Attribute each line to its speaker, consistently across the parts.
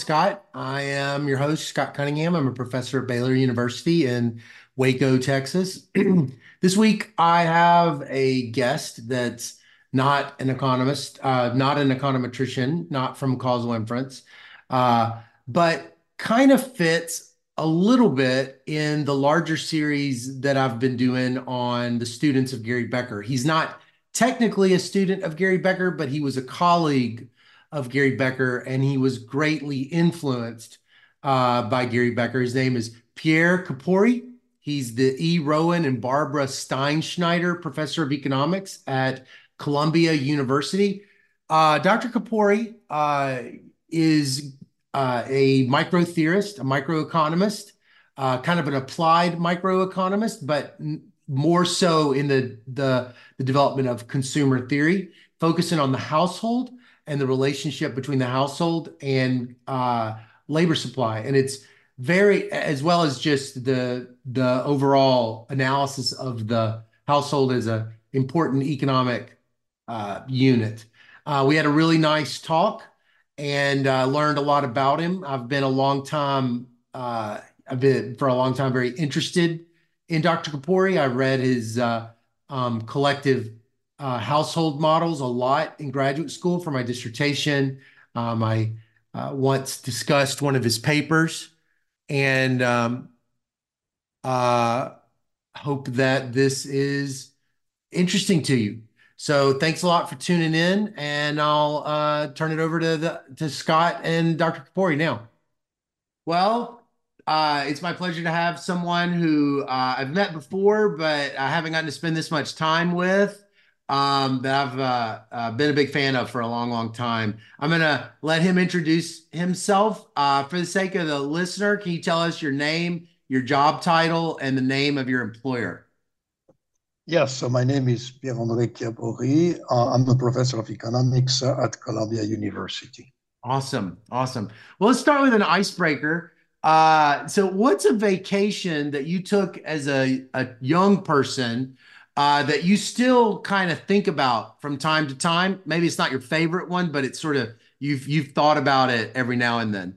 Speaker 1: Scott. I am your host, Scott Cunningham. I'm a professor at Baylor University in Waco, Texas. This week, I have a guest that's not an economist, not an econometrician, not from causal inference, but kind of fits a little bit in the larger series that I've been doing on the students of Gary Becker. He's not technically a student of Gary Becker, but he was a colleague of Gary Becker, and he was greatly influenced by Gary Becker. His name is Pierre Kapori. He's the E. Rowan and Barbara Steinschneider Professor of Economics at Columbia University. Dr. Kapori is a micro theorist, a microeconomist, kind of an applied microeconomist, but more so in the development of consumer theory, focusing on the household and the relationship between the household and labor supply. And it's very, as well as just the overall analysis of the household as an important economic unit. We had a really nice talk and learned a lot about him. I've been for a long time very interested in Dr. Kapori. I read his collective household models a lot in graduate school for my dissertation. I once discussed one of his papers and uh, hope that this is interesting to you. So thanks a lot for tuning in, and I'll turn it over to Scott and Dr. Kapori now. Well, it's my pleasure to have someone who I've met before, but I haven't gotten to spend this much time with, that I've been a big fan of for a long, long time. I'm going to let him introduce himself. For the sake of the listener, can you tell us your name, your job title, and the name of your employer?
Speaker 2: Yes, so my name is Pierre-André Chiappori. I'm a professor of economics at Columbia University.
Speaker 1: Awesome. Awesome. Well, let's start with an icebreaker. So what's a vacation that you took as a young person that you still kind of think about from time to time? Maybe it's not your favorite one, but it's sort of you've thought about it every now and then.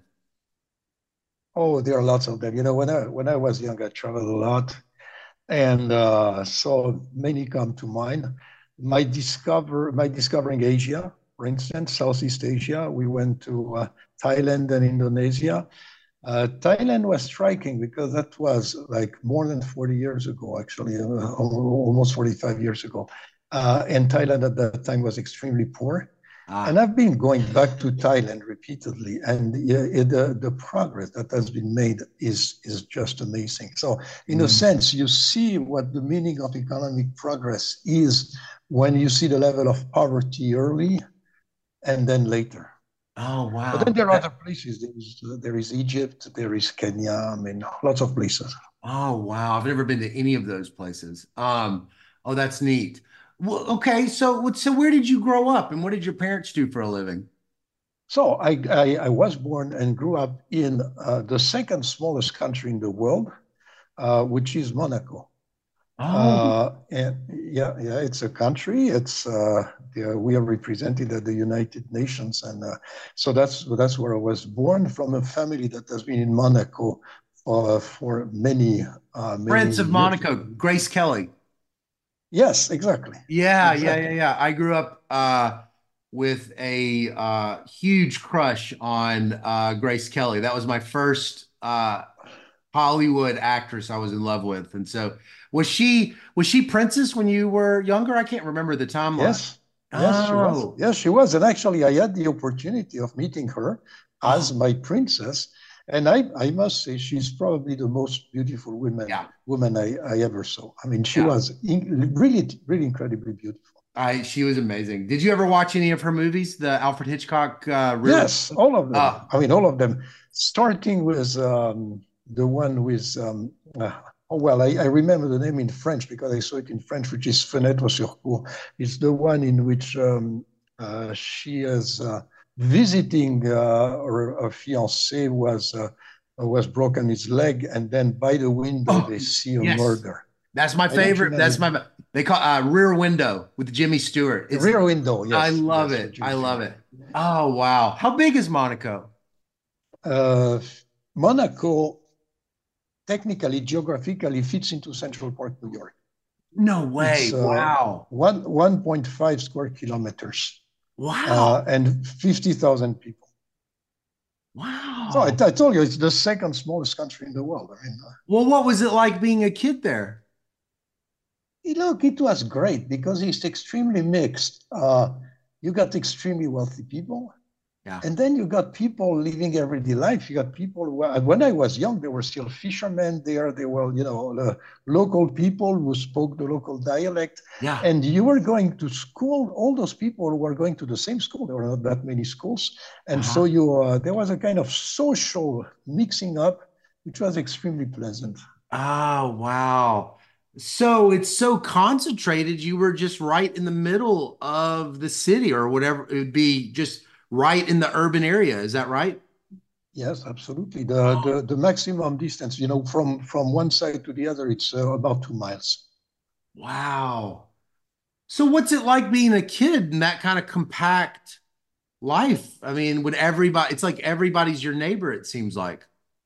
Speaker 2: Oh, there are lots of them. When I was young, I traveled a lot, and so many come to mind. My discovering Asia, for instance, Southeast Asia. We went to Thailand and Indonesia. Thailand was striking because that was like more than 40 years ago, actually, almost 45 years ago. And Thailand at that time was extremely poor. And
Speaker 1: Ah,
Speaker 2: I've been going back to Thailand repeatedly, and the progress that has been made is just amazing. So, in a
Speaker 1: mm.
Speaker 2: sense, you see what the meaning of economic progress is when you see the level of poverty early and then later.
Speaker 1: Oh,
Speaker 2: But then
Speaker 1: wow.
Speaker 2: there are other places. There is Egypt, there is Kenya. I mean, lots of places.
Speaker 1: Oh, wow. I've never been to any of those places. Oh, that's neat. Well, okay. So where did you grow up and what did your parents do for a living?
Speaker 2: So I was born and grew up in the second smallest country in the world, which is Monaco.
Speaker 1: Oh,
Speaker 2: And yeah, it's a country. We are represented at the United Nations, and so that's where I was born, from a family that has been in Monaco for many
Speaker 1: Prince of
Speaker 2: years.
Speaker 1: Monaco, Grace Kelly.
Speaker 2: Yes, exactly, exactly.
Speaker 1: Yeah. I grew up with a huge crush on Grace Kelly. That was my first Hollywood actress I was in love with. And so was she Princess when you were younger? I can't remember the timeline.
Speaker 2: Yes, yes, she was.
Speaker 1: Oh,
Speaker 2: Yes, she was. And actually, I had the opportunity of meeting her
Speaker 1: oh
Speaker 2: as my princess. And I must say, she's probably the most beautiful
Speaker 1: yeah,
Speaker 2: woman I ever saw. I mean, she
Speaker 1: yeah.
Speaker 2: was really, really incredibly beautiful.
Speaker 1: She was amazing. Did you ever watch any of her movies? The Alfred Hitchcock Rear
Speaker 2: Yes,
Speaker 1: Window?
Speaker 2: all of them.
Speaker 1: Uh,
Speaker 2: I mean, all of them, starting with the one with, oh, well, I remember the name in French because I saw it in French, which is Fenêtre sur Cour. It's the one in which she is visiting her fiancé was broken his leg, and then by the window
Speaker 1: oh,
Speaker 2: they see a
Speaker 1: yes.
Speaker 2: murder.
Speaker 1: That's my
Speaker 2: I don't
Speaker 1: favorite.
Speaker 2: remember
Speaker 1: That's my they call Rear Window with Jimmy Stewart.
Speaker 2: the
Speaker 1: It's
Speaker 2: Rear Window.
Speaker 1: I
Speaker 2: Yes,
Speaker 1: love
Speaker 2: yes,
Speaker 1: it.
Speaker 2: with
Speaker 1: I
Speaker 2: Jimmy
Speaker 1: love
Speaker 2: Stewart.
Speaker 1: it. Oh wow. How big is Monaco?
Speaker 2: Uh, Monaco, technically, geographically, fits into Central Park, New York.
Speaker 1: No
Speaker 2: It's
Speaker 1: way. Wow.
Speaker 2: 1.5 square kilometers
Speaker 1: Wow.
Speaker 2: and 50,000 people. So
Speaker 1: Wow.
Speaker 2: I told you, it's the second smallest country in the world. I mean,
Speaker 1: Well, what was it like being a kid there?
Speaker 2: look, it was great because it's extremely mixed. You got extremely wealthy people,
Speaker 1: Yeah.
Speaker 2: and then you got people living everyday life. You got people who, when I was young, there were still fishermen there. There were, the local people who spoke the local dialect.
Speaker 1: Yeah.
Speaker 2: And you were going to school, all those people who were going to the same school. There were not that many schools. And so
Speaker 1: Uh-huh.
Speaker 2: there was a kind of social mixing up, which was extremely pleasant.
Speaker 1: Oh, wow. So it's so concentrated. You were just right in the middle of the city or whatever. It would be just right in the urban area. Is that right?
Speaker 2: Yes, absolutely.
Speaker 1: Oh,
Speaker 2: The maximum distance, from one side to the other, it's about 2 miles.
Speaker 1: wow. So what's it like being a kid in that kind of compact life? I mean, would everybody, it's like everybody's your neighbor, it seems like.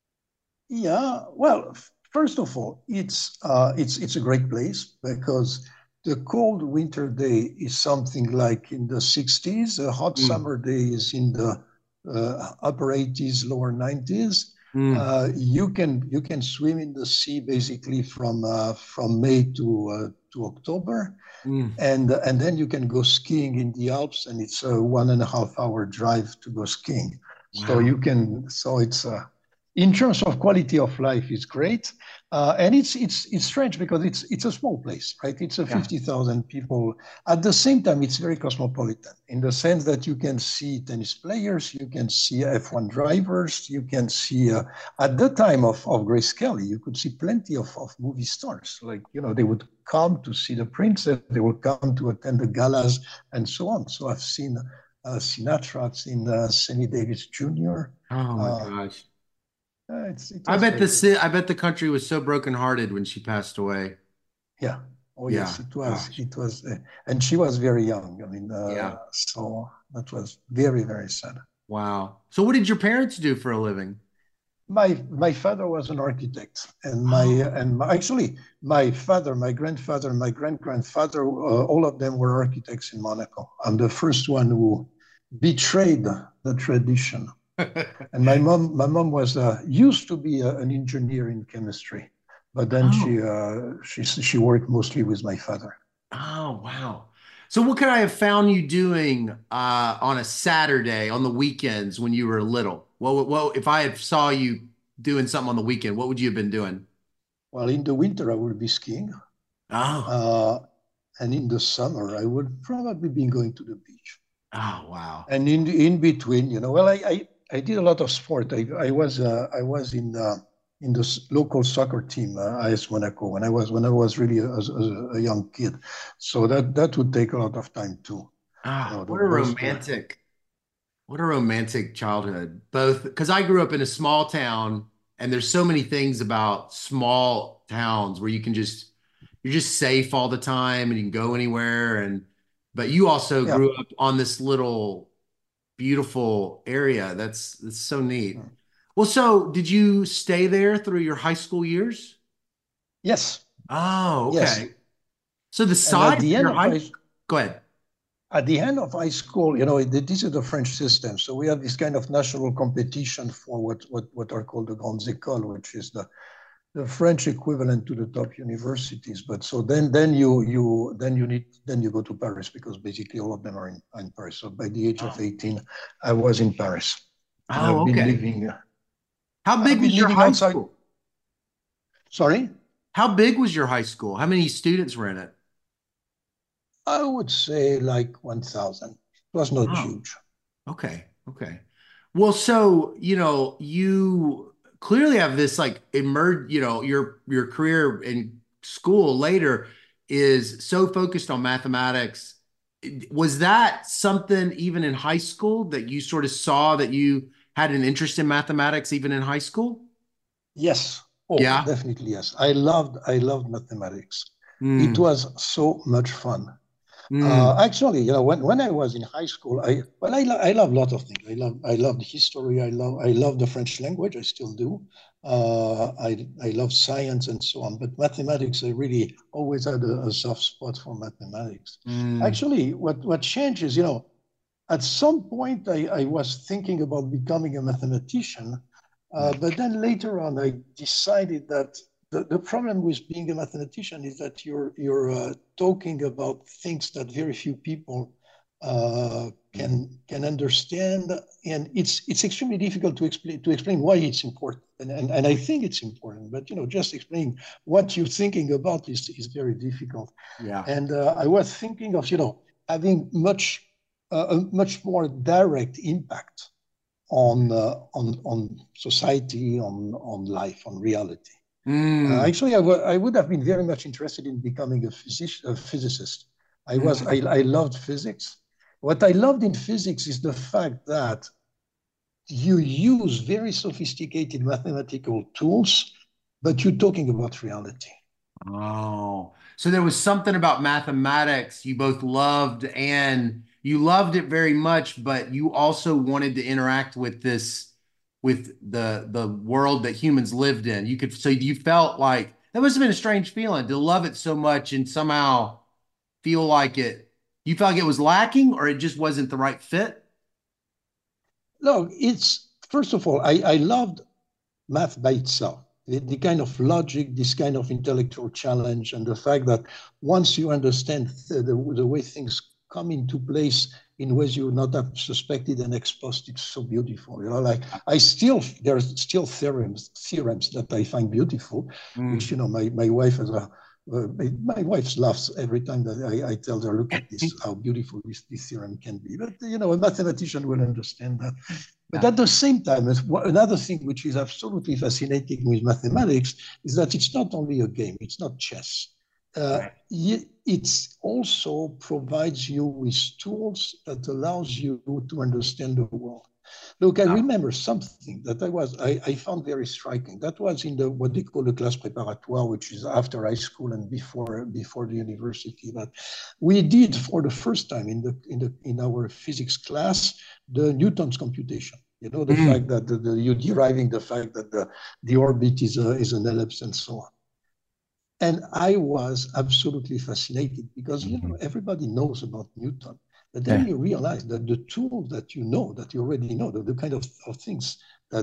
Speaker 2: Yeah, well, first of all, it's a great place because the cold winter day is something like in the 60s. A hot
Speaker 1: Mm,
Speaker 2: summer day is in the upper 80s, lower 90s.
Speaker 1: mm,
Speaker 2: You can swim in the sea basically from May to October,
Speaker 1: mm.
Speaker 2: and then you can go skiing in the Alps, and it's a 1.5 hour drive to go skiing. So
Speaker 1: Wow.
Speaker 2: you can, so it's in terms of quality of life, it's great, and it's strange because it's a small place, right? It's a
Speaker 1: Yeah.
Speaker 2: 50,000 people. At the same time, it's very cosmopolitan in the sense that you can see tennis players, you can see F1 drivers, you can see at the time of Grace Kelly, you could see plenty of movie stars. Like, they would come to see the princess, they would come to attend the galas, and so on. So I've seen Sinatra, I've seen Sammy Davis Jr.
Speaker 1: Oh my
Speaker 2: Uh,
Speaker 1: gosh.
Speaker 2: it was very good.
Speaker 1: I bet the country was so brokenhearted when she passed away.
Speaker 2: Yeah. Oh yes,
Speaker 1: Yeah.
Speaker 2: it was.
Speaker 1: Gosh.
Speaker 2: It was, and she was very young. I mean,
Speaker 1: Yeah.
Speaker 2: so that was very, very sad.
Speaker 1: Wow. So what did your parents do for a living?
Speaker 2: My father was an architect, and
Speaker 1: Oh,
Speaker 2: actually my father, my grandfather, my great grandfather, all of them were architects in Monaco. I'm the first one who betrayed the tradition. And my mom was used to be an engineer in chemistry, but then
Speaker 1: oh,
Speaker 2: she worked mostly with my father.
Speaker 1: oh, wow. So what could I have found you doing on a Saturday on the weekends when you were little? Well, if I had saw you doing something on the weekend, what would you have been doing?
Speaker 2: Well, in the winter I would be skiing,
Speaker 1: Oh,
Speaker 2: uh, and in the summer I would probably be going to the beach.
Speaker 1: oh, wow.
Speaker 2: And in between, well, I did a lot of sport. I was in the local soccer team, AS Monaco, when I was really a young kid. So that would take a lot of time too.
Speaker 1: Ah,
Speaker 2: The most
Speaker 1: what a romantic childhood. Both because I grew up in a small town and there's so many things about small towns where you're just safe all the time and you can go anywhere and but you also
Speaker 2: yeah.
Speaker 1: grew up on this little beautiful area. That's so neat. Well, so did you stay there through your high school years?
Speaker 2: Yes,
Speaker 1: Oh,
Speaker 2: yes.
Speaker 1: okay. So the
Speaker 2: And
Speaker 1: size of your high, go ahead.
Speaker 2: at the end of high school, this is the French system. So we have this kind of national competition for what are called the grandes écoles, which is the French equivalent to the top universities. But so then you go to Paris because basically all of them are in Paris. So by the age of
Speaker 1: Oh,
Speaker 2: 18, I was in Paris, and
Speaker 1: oh, okay. How
Speaker 2: I've
Speaker 1: big
Speaker 2: been
Speaker 1: was your
Speaker 2: living
Speaker 1: high
Speaker 2: outside.
Speaker 1: school?
Speaker 2: Sorry,
Speaker 1: How big was your high school? How many students were in it?
Speaker 2: I would say like 1,000. It was not
Speaker 1: Oh,
Speaker 2: huge.
Speaker 1: okay. Okay. Well, so, you clearly have this like emerge, your career in school later is so focused on mathematics. Was that something even in high school that you sort of saw that you had an interest in mathematics even in high school?
Speaker 2: Yes. Oh,
Speaker 1: Yeah.
Speaker 2: definitely yes. I loved mathematics. It
Speaker 1: Mm,
Speaker 2: was so much fun.
Speaker 1: Mm,
Speaker 2: Actually, when I was in high school, I love a lot of things. I love the history. I love the French language. I still do. I love science and so on. But mathematics, I really always had a soft spot for mathematics.
Speaker 1: mm,
Speaker 2: Actually, what changes, at some point I was thinking about becoming a mathematician,
Speaker 1: mm,
Speaker 2: but then later on I decided that the problem with being a mathematician is that you're talking about things that very few people
Speaker 1: mm.
Speaker 2: can understand, and it's extremely difficult to explain why it's important. And I think it's important, but just explaining what you're thinking about is very difficult.
Speaker 1: Yeah.
Speaker 2: And I was thinking of having a much more direct impact on society, on life, on reality.
Speaker 1: Mm,
Speaker 2: Actually, I would have been very much interested in becoming a physicist. I loved physics. What I loved in physics is the fact that you use very sophisticated mathematical tools, but you're talking about reality.
Speaker 1: oh, so there was something about mathematics you both loved and you loved it very much, but you also wanted to interact with with the world that humans lived in. You could, so you felt like that must have been a strange feeling to love it so much and somehow feel like you felt like it was lacking or it just wasn't the right fit.
Speaker 2: No, it's first of all, I loved math by itself. The kind of logic, this kind of intellectual challenge, and the fact that once you understand the way things come into place in ways you would not have suspected and exposed, it's so beautiful. Like there's still theorems that I find beautiful, which
Speaker 1: Mm.
Speaker 2: my wife has a my wife laughs every time that I tell her, look at this, how beautiful this theorem can be. But, a mathematician will understand that. But
Speaker 1: Yeah.
Speaker 2: at the same time, another thing which is absolutely fascinating with mathematics is that it's not only a game, it's not chess.
Speaker 1: Right.
Speaker 2: It also provides you with tools that allows you to understand the world. Look, I
Speaker 1: Yeah.
Speaker 2: remember something that I found very striking. That was in the what they call the class préparatoire, which is after high school and before the university. But we did for the first time in our physics class the Newton's computation. The fact
Speaker 1: Mm.
Speaker 2: that you're deriving the fact that the orbit is an ellipse and so on. And I was absolutely fascinated because
Speaker 1: Mhm.
Speaker 2: everybody knows about Newton, but then
Speaker 1: Yeah.
Speaker 2: you realize that the tools that you already know, the kind of things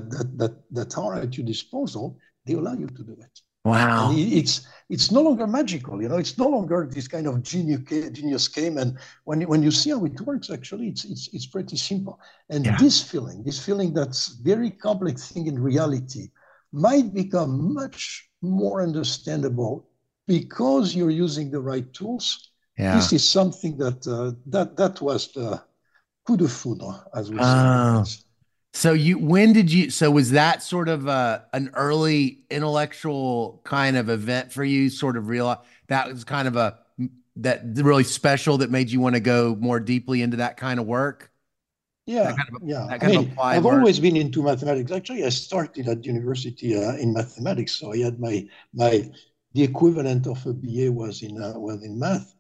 Speaker 2: that are at your disposal, they allow you to do it. And
Speaker 1: Wow.
Speaker 2: it's no longer magical, It's no longer this kind of genius game. And when you see how it works, actually, it's pretty simple. And
Speaker 1: Yeah.
Speaker 2: this feeling that's very complex thing in reality might become much more understandable because you're using the right tools.
Speaker 1: Yeah.
Speaker 2: This is something that was the coup de foudre, as we say in
Speaker 1: Oh.
Speaker 2: France.
Speaker 1: So when did so was that sort of an early intellectual kind of event for you, sort of realize that was kind of that really special that made you want to go more deeply into that kind of work? That
Speaker 2: Yeah,
Speaker 1: kind of
Speaker 2: yeah.
Speaker 1: that
Speaker 2: I
Speaker 1: kind of
Speaker 2: mean,
Speaker 1: applied
Speaker 2: I've
Speaker 1: learning?
Speaker 2: always been into mathematics. Actually, I started at university in mathematics, so I had my the equivalent of a BA was in math,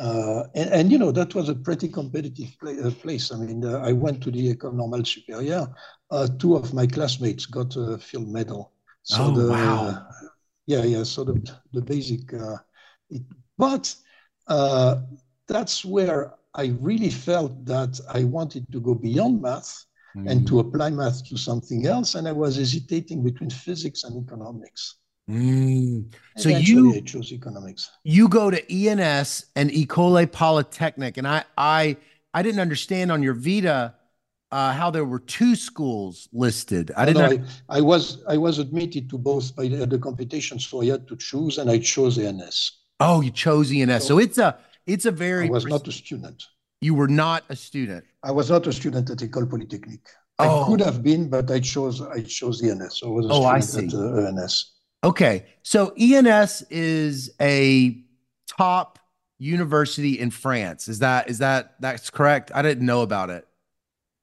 Speaker 2: and that was a pretty competitive place. I mean, I went to the École Normale Supérieure. Two of my classmates got a field medal. So
Speaker 1: Oh, wow.
Speaker 2: yeah. So the basic, it, but uh, that's where I really felt that I wanted to go beyond math and
Speaker 1: Mm.
Speaker 2: to apply math to something else, and I was hesitating between physics and economics.
Speaker 1: Mm. So
Speaker 2: Eventually, I chose economics.
Speaker 1: you go to ENS and Ecole Polytechnic, and I didn't understand on your Vita how there were two schools listed. I
Speaker 2: Oh no,
Speaker 1: didn't.
Speaker 2: I was admitted to both by the computation, so I had to choose, and I chose ANS.
Speaker 1: Oh, you chose ENS, so
Speaker 2: So
Speaker 1: it's a
Speaker 2: I
Speaker 1: very.
Speaker 2: was not a student.
Speaker 1: You were not a student.
Speaker 2: I was not a student at École Polytechnique. I could
Speaker 1: Oh,
Speaker 2: have been, but I chose ENS. So I was a
Speaker 1: oh, I
Speaker 2: student at
Speaker 1: see.
Speaker 2: ENS.
Speaker 1: Okay, so ENS is a top university in France. Is that's correct? I didn't know about it.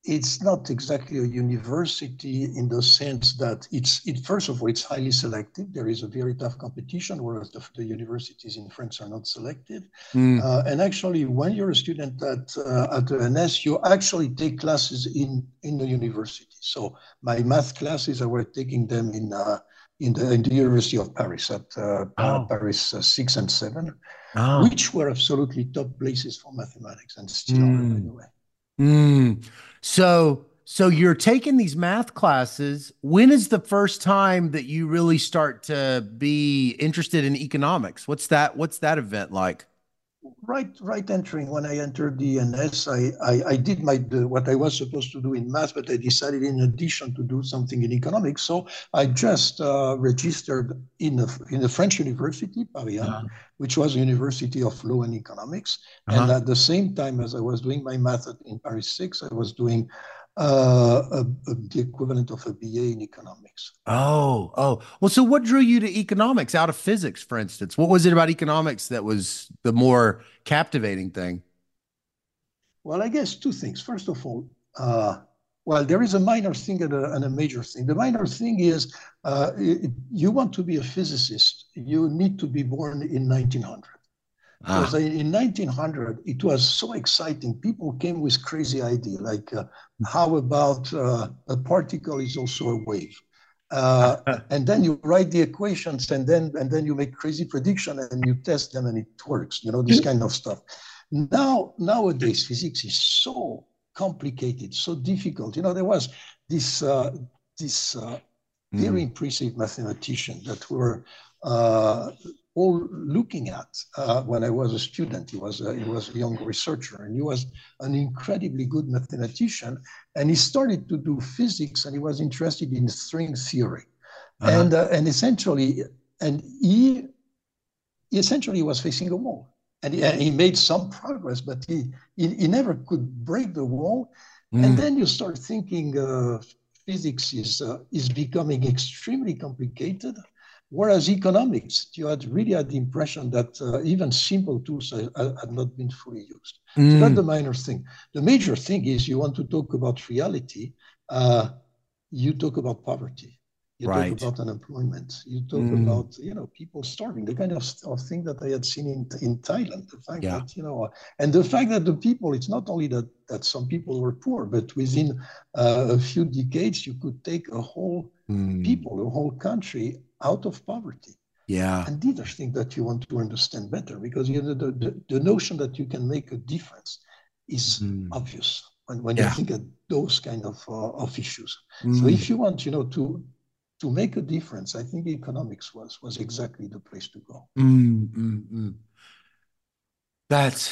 Speaker 2: it's not exactly a university in the sense that first of all, it's highly selective. There is a very tough competition, whereas the universities in France are not selective.
Speaker 1: Mm.
Speaker 2: And actually, when you're a student at the ENS, you actually take classes in the university. So my math classes, I were taking them in the University of Paris at
Speaker 1: Oh,
Speaker 2: Paris 6 and 7,
Speaker 1: oh.
Speaker 2: which were absolutely top places for mathematics and still are, by
Speaker 1: Mm.
Speaker 2: the way.
Speaker 1: Mm. So you're taking these math classes. When is the first time that you really start to be interested in economics? What's that event like?
Speaker 2: Right entering when I entered the NS, I did what I was supposed to do in math, but I decided in addition to do something in economics. So I just registered in a French university, Paris 1,
Speaker 1: Uh-huh.
Speaker 2: which was a university of law and economics. And
Speaker 1: Uh-huh.
Speaker 2: at the same time as I was doing my math in Paris 6, I was doing the equivalent of a BA in economics.
Speaker 1: Oh, oh. Well, so what drew you to economics out of physics, for instance? What was it about economics that was the more captivating thing?
Speaker 2: Well, I guess two things. First of all, well, there is a minor thing and a major thing. The minor thing is you want to be a physicist, you need to be born in 1900. Because
Speaker 1: Ah.
Speaker 2: in 1900, it was so exciting. People came with crazy idea, like how about a particle is also a wave? And then you write the equations, and then you make crazy prediction, and you test them, and it works. This kind of stuff. Nowadays, physics is so complicated, so difficult. There was this very
Speaker 1: Mm.
Speaker 2: impressive mathematician that we were uh, all looking at when I was a student. He was a young researcher, and he was an incredibly good mathematician. And he started to do physics, and he was interested in string theory,
Speaker 1: Uh-huh.
Speaker 2: and he essentially was facing a wall. And he made some progress, but he never could break the wall. And
Speaker 1: Mm.
Speaker 2: then you start thinking physics is becoming extremely complicated, whereas economics, you really had the impression that even simple tools had not been fully used. So that's the
Speaker 1: Mm.
Speaker 2: minor thing. The major thing is you want to talk about reality, uh, you talk about poverty, you talk
Speaker 1: Right.
Speaker 2: about unemployment, you talk
Speaker 1: Mm.
Speaker 2: about people starving, the kind of thing that I had seen in Thailand. The fact
Speaker 1: Yeah.
Speaker 2: that and the fact that the people, it's not only that some people were poor, but within a few decades you could take a whole
Speaker 1: Mm.
Speaker 2: people, a whole country out of poverty.
Speaker 1: Yeah.
Speaker 2: And these are things that you want to understand better, because the notion that you can make a difference is
Speaker 1: Mm.
Speaker 2: obvious when you
Speaker 1: Yeah.
Speaker 2: think of those kind of issues. So
Speaker 1: Mm.
Speaker 2: if you want, to make a difference, I think economics was exactly the place to go.
Speaker 1: Mm. Mm. Mm. That's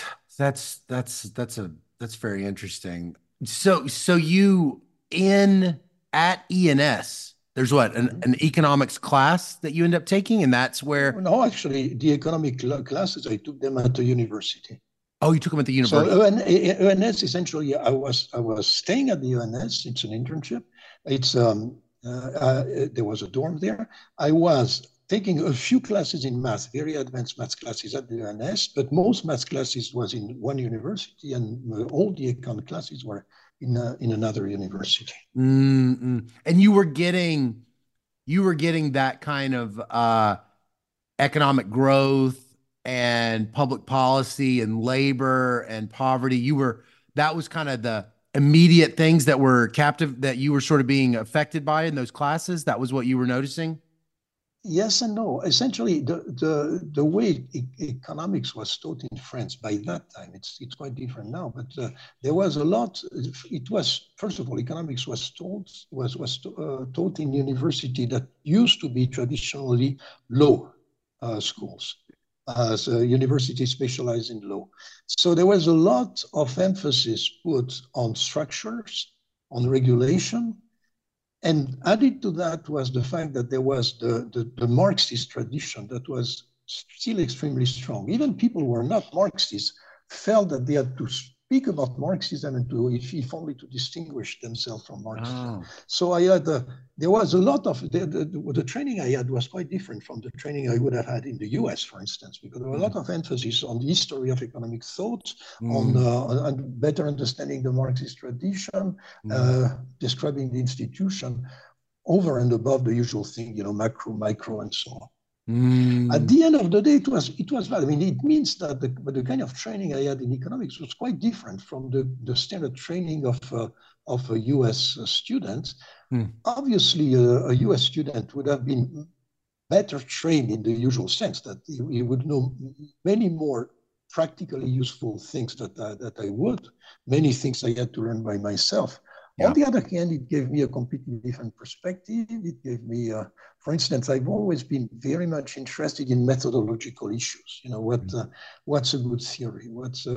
Speaker 1: that's very interesting. So you in at ENS, there's what
Speaker 2: Mhm.
Speaker 1: an economics class that you end up taking, and that's where
Speaker 2: No, actually, the economic classes, I took them at the university.
Speaker 1: oh you took them at the
Speaker 2: So
Speaker 1: university.
Speaker 2: ENS, essentially, I was staying at the ENS. It's an internship. It's there was a dorm there. I was taking a few classes in math, very advanced math classes at the ENS, but most math classes was in one university, and all the econ classes were in another university.
Speaker 1: Mm-mm. And you were getting that kind of economic growth and public policy and labor and poverty. That was kind of the immediate things that were captive that you were sort of being affected by in those classes. That was what you were noticing.
Speaker 2: Yes and no. Essentially, the way economics was taught in France by that time, it's quite different now. But there was a lot. It was, first of all, economics was taught in university that used to be traditionally law schools. So universities specialized in law. So there was a lot of emphasis put on structures, on regulation, and added to that was the fact that there was the Marxist tradition that was still extremely strong. Even people who were not Marxists felt that they had speak about Marxism and to, if only to distinguish themselves from Marxism.
Speaker 1: Oh.
Speaker 2: So there was a lot of, the training I had was quite different from the training I would have had in the US, for instance, because there was a lot of emphasis on the history of economic thought,
Speaker 1: Mm.
Speaker 2: on better understanding the Marxist tradition,
Speaker 1: Mm.
Speaker 2: describing the institution over and above the usual thing, macro, micro, and so on. At
Speaker 1: Mm.
Speaker 2: the end of the day, it was valid. I mean, it means that the kind of training I had in economics was quite different from the standard training of a U.S. student.
Speaker 1: Mm.
Speaker 2: Obviously, a U.S. student would have been better trained in the usual sense that he would know many more practically useful things that I would, many things I had to learn by myself. On
Speaker 1: Yeah.
Speaker 2: the other hand, it gave me a completely different perspective. It gave me, for instance, I've always been very much interested in methodological issues. What's a good theory?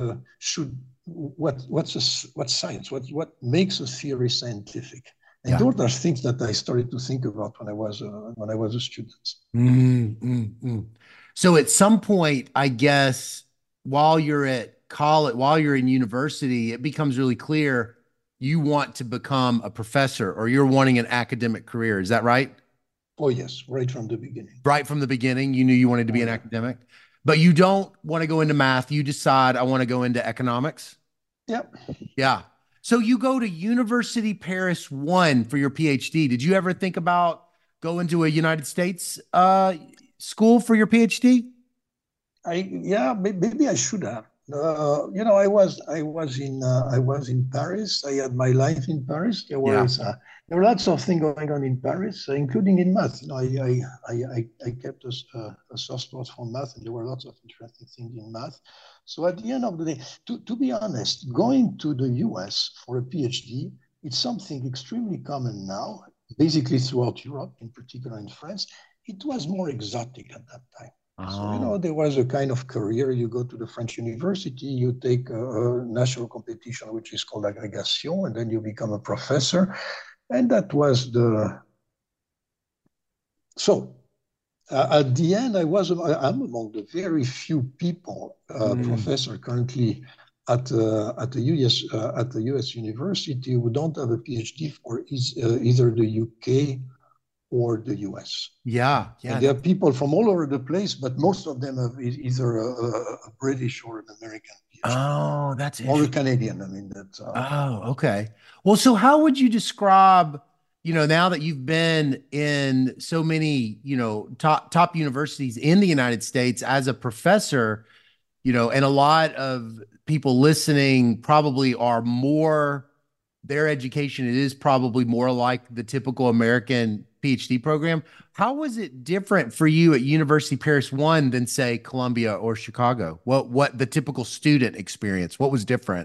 Speaker 2: What's science? What makes a theory scientific? And
Speaker 1: Yeah.
Speaker 2: those are things that I started to think about when I was a student.
Speaker 1: Mm, mm, mm. So at some point, I guess, while you're at college, while you're in university, it becomes really clear you want to become a professor or you're wanting an academic career. Is that right?
Speaker 2: Oh yes, right from the beginning.
Speaker 1: Right from the beginning, you knew you wanted to be
Speaker 2: Oh
Speaker 1: an
Speaker 2: yeah,
Speaker 1: academic, but you don't want to go into math. You decide, I want to go into economics.
Speaker 2: yeah.
Speaker 1: Yeah. So you go to University Paris 1 for your PhD. Did you ever think about going to a United States school for your PhD?
Speaker 2: Maybe I should have. I was in Paris. I had my life in Paris.
Speaker 1: Yeah.
Speaker 2: There were lots of things going on in Paris, including in math. I kept a soft spot for math, and there were lots of interesting things in math. So at the end of the day, to be honest, going to the US for a PhD, it's something extremely common now, basically throughout Europe, in particular in France. It was more exotic at that time. So,
Speaker 1: Oh,
Speaker 2: there was a kind of career. You go to the French university, you take a national competition, which is called agrégation, and then you become a professor. And that was so at the end, I'm among the very few people,
Speaker 1: mm,
Speaker 2: professor currently at the US university who don't have a PhD for either the UK or the US.
Speaker 1: yeah, yeah.
Speaker 2: And there are
Speaker 1: That's
Speaker 2: people from all over the place, but most of them have either a British or an American PhD
Speaker 1: that's
Speaker 2: or a
Speaker 1: interesting.
Speaker 2: Canadian. I mean, that's
Speaker 1: Oh, okay. Well, so how would you describe, now that you've been in so many, top universities in the United States as a professor, and a lot of people listening probably are more, their education, it is probably more like the typical American PhD program. How was it different for you at University Paris One than say Columbia or Chicago? What the typical student experience? What was different?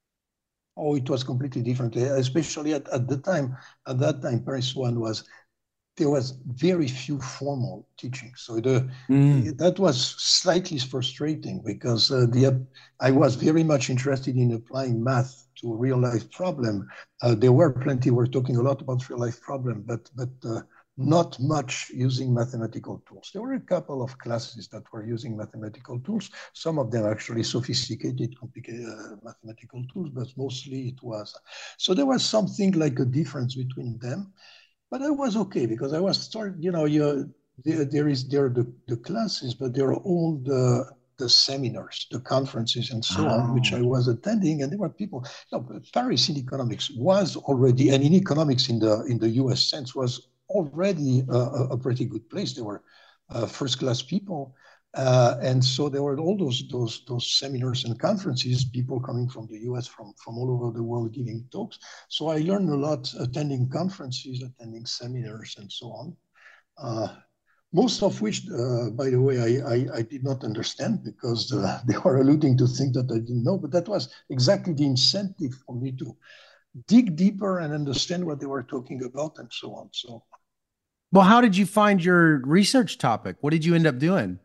Speaker 2: it was completely different, especially at the time. At that time, Paris One there was very few formal teaching. So
Speaker 1: Mm,
Speaker 2: that was slightly frustrating because I was very much interested in applying math to a real life problem. There were plenty. We're talking a lot about real life problem, but not much using mathematical tools. There were a couple of classes that were using mathematical tools. Some of them actually sophisticated, complicated mathematical tools, but mostly it was. So there was something like a difference between them, but I was okay because I was starting. There are the classes, but there are all the seminars, the conferences, and so on, which
Speaker 1: oh,
Speaker 2: I was attending, and there were people. Paris in economics was already, and in economics in the U.S. sense, was already a pretty good place. There were first class people. And so there were all those seminars and conferences, people coming from the US, from all over the world giving talks. So I learned a lot attending conferences, attending seminars, and so on. Uh, most of which, by the way, I did not understand because they were alluding to things that I didn't know. But that was exactly the incentive for me to dig deeper and understand what they were talking about and so on. So,
Speaker 1: well, how did you find your research topic? What did you end up doing?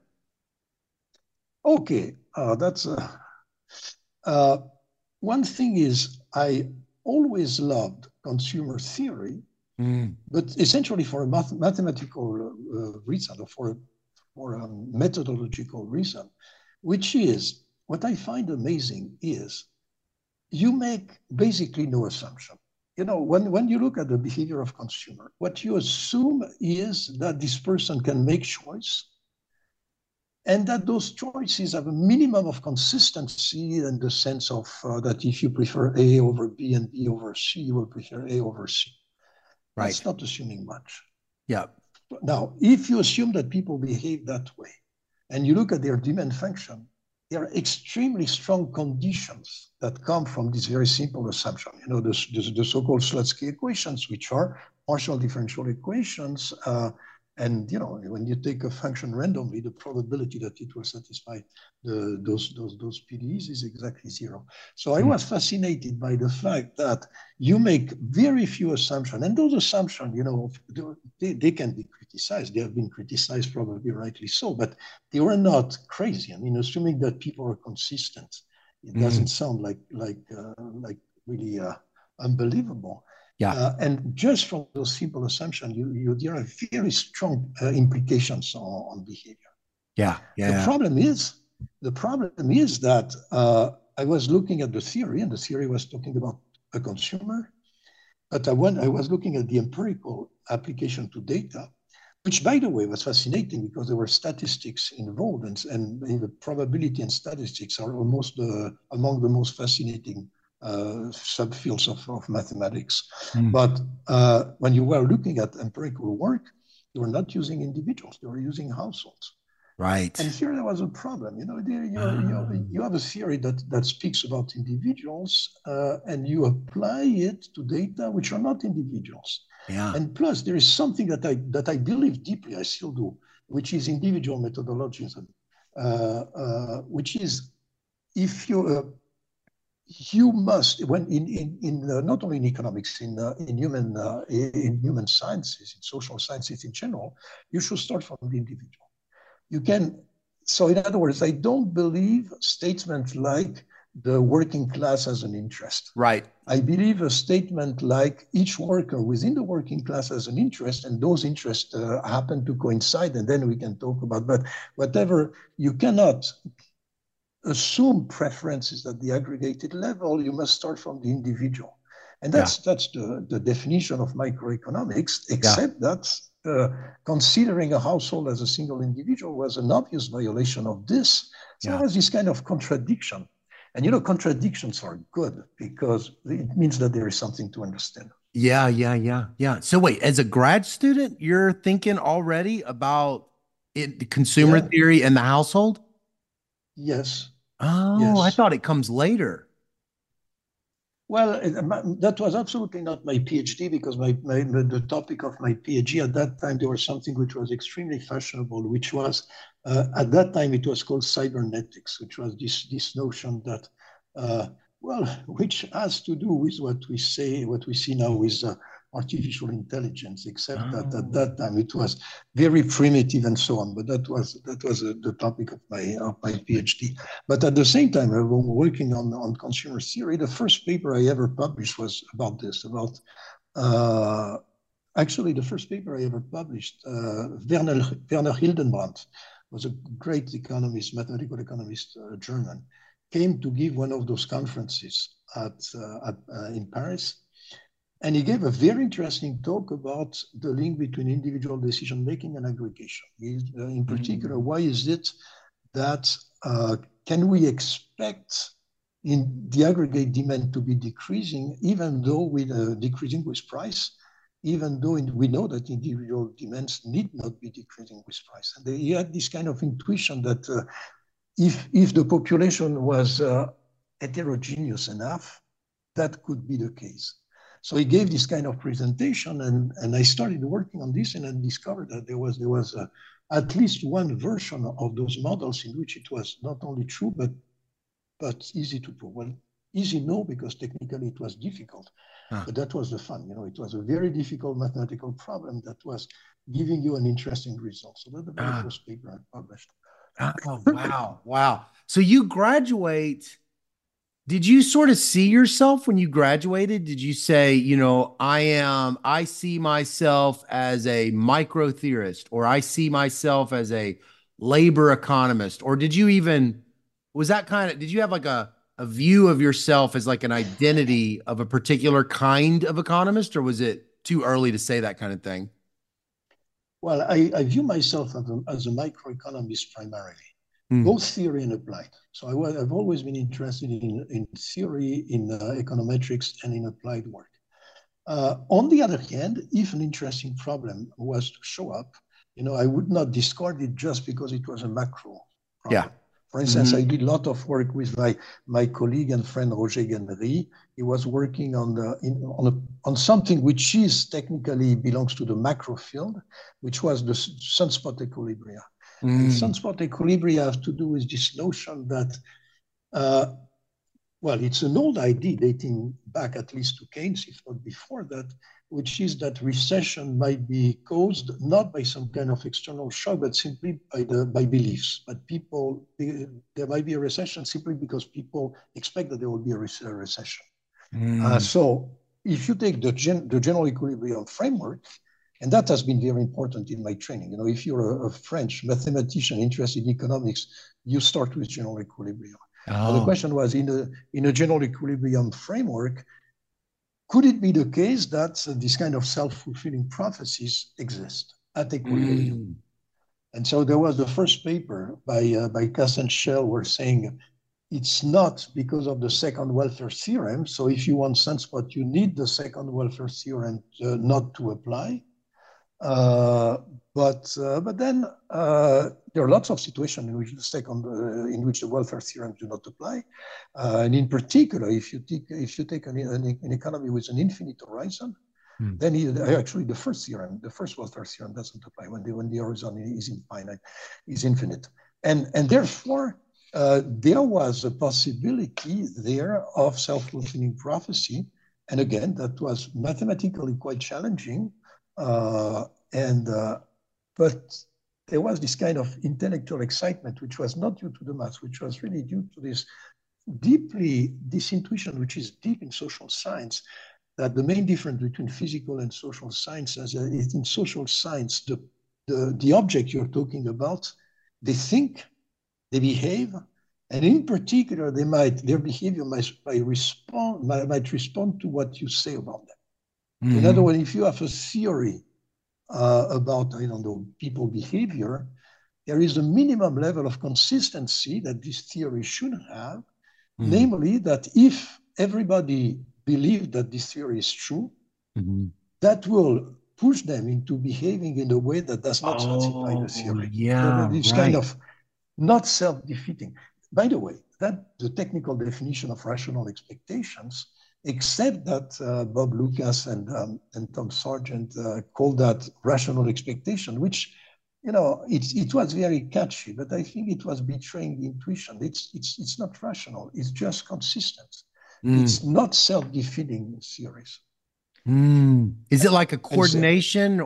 Speaker 2: okay, that's uh, one thing is I always loved consumer theory,
Speaker 1: Mm,
Speaker 2: but essentially for a mathematical reason or for a methodological reason, which is what I find amazing is you make basically no assumption. You know, when you look at the behavior of consumer, what you assume is that this person can make choice and that those choices have a minimum of consistency in the sense of that if you prefer A over B and B over C, you will prefer A over C.
Speaker 1: Right.
Speaker 2: That's not assuming much.
Speaker 1: Yeah.
Speaker 2: Now, if you assume that people behave that way and you look at their demand function, there are extremely strong conditions that come from this very simple assumption. You know, the so-called Slutsky equations, which are partial differential equations. And you know, when you take a function randomly, the probability that it will satisfy those PDEs is exactly zero. So I was fascinated by the fact that you make very few assumptions, and those assumptions, you know, they can be criticized. They have been criticized, probably rightly so, but they were not crazy. I mean, assuming that people are consistent, it doesn't
Speaker 1: Mm.
Speaker 2: sound like really unbelievable.
Speaker 1: Yeah.
Speaker 2: And just from those simple assumptions, there are very strong implications on behavior.
Speaker 1: Yeah.
Speaker 2: The
Speaker 1: Yeah.
Speaker 2: problem is, the problem is that I was looking at the theory, and the theory was talking about a consumer. But I was looking at the empirical application to data, which, by the way, was fascinating because there were statistics involved, and the probability and statistics are almost among the most fascinating subfields of mathematics.
Speaker 1: Mm.
Speaker 2: But when you were looking at empirical work, you were not using individuals; they were using households.
Speaker 1: Right.
Speaker 2: And here there was a problem. You know,
Speaker 1: Um,
Speaker 2: you have a theory that speaks about individuals, and you apply it to data which are not individuals.
Speaker 1: yeah.
Speaker 2: And plus, there is something that I believe deeply, I still do, which is individual methodologism, which is if you must when in not only in economics in human sciences, in social sciences in general, you should start from the individual. You can, so in other words, I don't believe statements like the working class has an interest.
Speaker 1: Right.
Speaker 2: I believe a statement like each worker within the working class has an interest, and those interests happen to coincide, and then we can talk about. But whatever, you cannot assume preferences at the aggregated level. You must start from the individual, and
Speaker 1: Yeah.
Speaker 2: that's the definition of microeconomics.
Speaker 1: Yeah.
Speaker 2: Except that considering a household as a single individual was an obvious violation of this. So there
Speaker 1: Yeah.
Speaker 2: was this kind of contradiction. And you know, contradictions are good because it means that there is something to understand.
Speaker 1: Yeah. Yeah. Yeah. Yeah. So wait, as a grad student, you're thinking already about it, consumer
Speaker 2: Yeah,
Speaker 1: theory and the household?
Speaker 2: yes,
Speaker 1: Oh, I
Speaker 2: yes.
Speaker 1: thought it comes later.
Speaker 2: Well, that was absolutely not my PhD because the topic of my PhD at that time, there was something which was extremely fashionable, which was, at that time, it was called cybernetics, which was this notion that, uh, well, which has to do with what we see now with artificial intelligence, except that at
Speaker 1: Oh.
Speaker 2: that time it was very primitive and so on. But that was the topic of my PhD. But at the same time, I was working on consumer theory. The first paper I ever published was about this, about uh, actually the first paper I ever published, Werner Hildenbrand was a great economist, mathematical economist, German, came to give one of those conferences in Paris. And he gave a very interesting talk about the link between individual decision making and aggregation. In particular,
Speaker 1: Mm.
Speaker 2: why is it that can we expect in the aggregate demand to be decreasing, even though with decreasing with price, even though we know that individual demands need not be decreasing with price. And he had this kind of intuition that if the population was heterogeneous enough, that could be the case. So he gave this kind of presentation, and I started working on this, and I discovered that there was at least one version of those models in which it was not only true but easy to prove. Well, easy no, because technically it was difficult,
Speaker 1: Huh.
Speaker 2: but that was the fun. You know, it was a very difficult mathematical problem that was giving you an interesting result. So that's the very
Speaker 1: Ah.
Speaker 2: first paper I published.
Speaker 1: Oh, wow. Wow. So you graduate. Did you sort of see yourself when you graduated? Did you say, I see myself as a micro theorist, or I see myself as a labor economist? Or did you even, was that kind of, did you have like a view of yourself as like an identity of a particular kind of economist, or was it too early to say that kind of thing?
Speaker 2: Well, I view myself as a microeconomist primarily,
Speaker 1: Hmm.
Speaker 2: both theory and applied. So I've always been interested in theory, in econometrics, and in applied work. On the other hand, if an interesting problem was to show up, I would not discard it just because it was a macro
Speaker 1: Yeah.
Speaker 2: problem. For instance, I
Speaker 1: Hmm.
Speaker 2: did a lot of work with my colleague and friend Roger Guenry. He was working on something which is technically belongs to the macro field, which was the sunspot equilibria. And
Speaker 1: Hmm.
Speaker 2: sunspot equilibria have to do with this notion that uh, well, it's an old idea dating back at least to Keynes, if not before that, which is that recession might be caused not by some kind of external shock, but simply by beliefs. But there might be a recession simply because people expect that there will be a recession.
Speaker 1: Hmm.
Speaker 2: So if you take the general equilibrium framework, and that has been very important in my training. If you're a French mathematician interested in economics, you start with general equilibrium. Now the
Speaker 1: Oh.
Speaker 2: question was in a general equilibrium framework, could it be the case that this kind of self-fulfilling prophecies exist at equilibrium?
Speaker 1: Hmm.
Speaker 2: And so there was the first paper by Cass and Shell were saying it's not because of the second welfare theorem. So if you want sunspot, you need the second welfare theorem not to apply. Uh, but then there are lots of situations in which in which the welfare theorems do not apply, and in particular, if you take an economy with an infinite horizon,
Speaker 1: Hmm.
Speaker 2: then actually the first welfare theorem doesn't apply when the horizon is infinite, is infinite, and therefore there was a possibility there of self-fulfilling prophecy, and again that was mathematically quite challenging, uh, and but there was this kind of intellectual excitement which was not due to the maths, which was really due to this intuition which is deep in social science, that the main difference between physical and social science is in social science, the object you're talking about, they think, they behave, and in particular, their behavior might respond to what you say about them. So in other
Speaker 1: Hmm.
Speaker 2: words, if you have a theory about, I don't know, people behavior, there is a minimum level of consistency that this theory should have,
Speaker 1: Hmm.
Speaker 2: namely that if everybody believes that this theory is true,
Speaker 1: Hmm.
Speaker 2: that will push them into behaving in a way that does not falsify the
Speaker 1: Oh,
Speaker 2: theory. So
Speaker 1: yeah,
Speaker 2: that is kind
Speaker 1: right.
Speaker 2: of not self-defeating. By the way, that the technical definition of rational expectations, except that Bob Lucas and Tom Sargent called that rational expectation, which it was very catchy, but I think it was betraying the intuition. It's not rational. It's just consistent. It's
Speaker 1: Hmm.
Speaker 2: not self-defeating theories.
Speaker 1: Hmm. Is it like a
Speaker 2: And so,
Speaker 1: coordination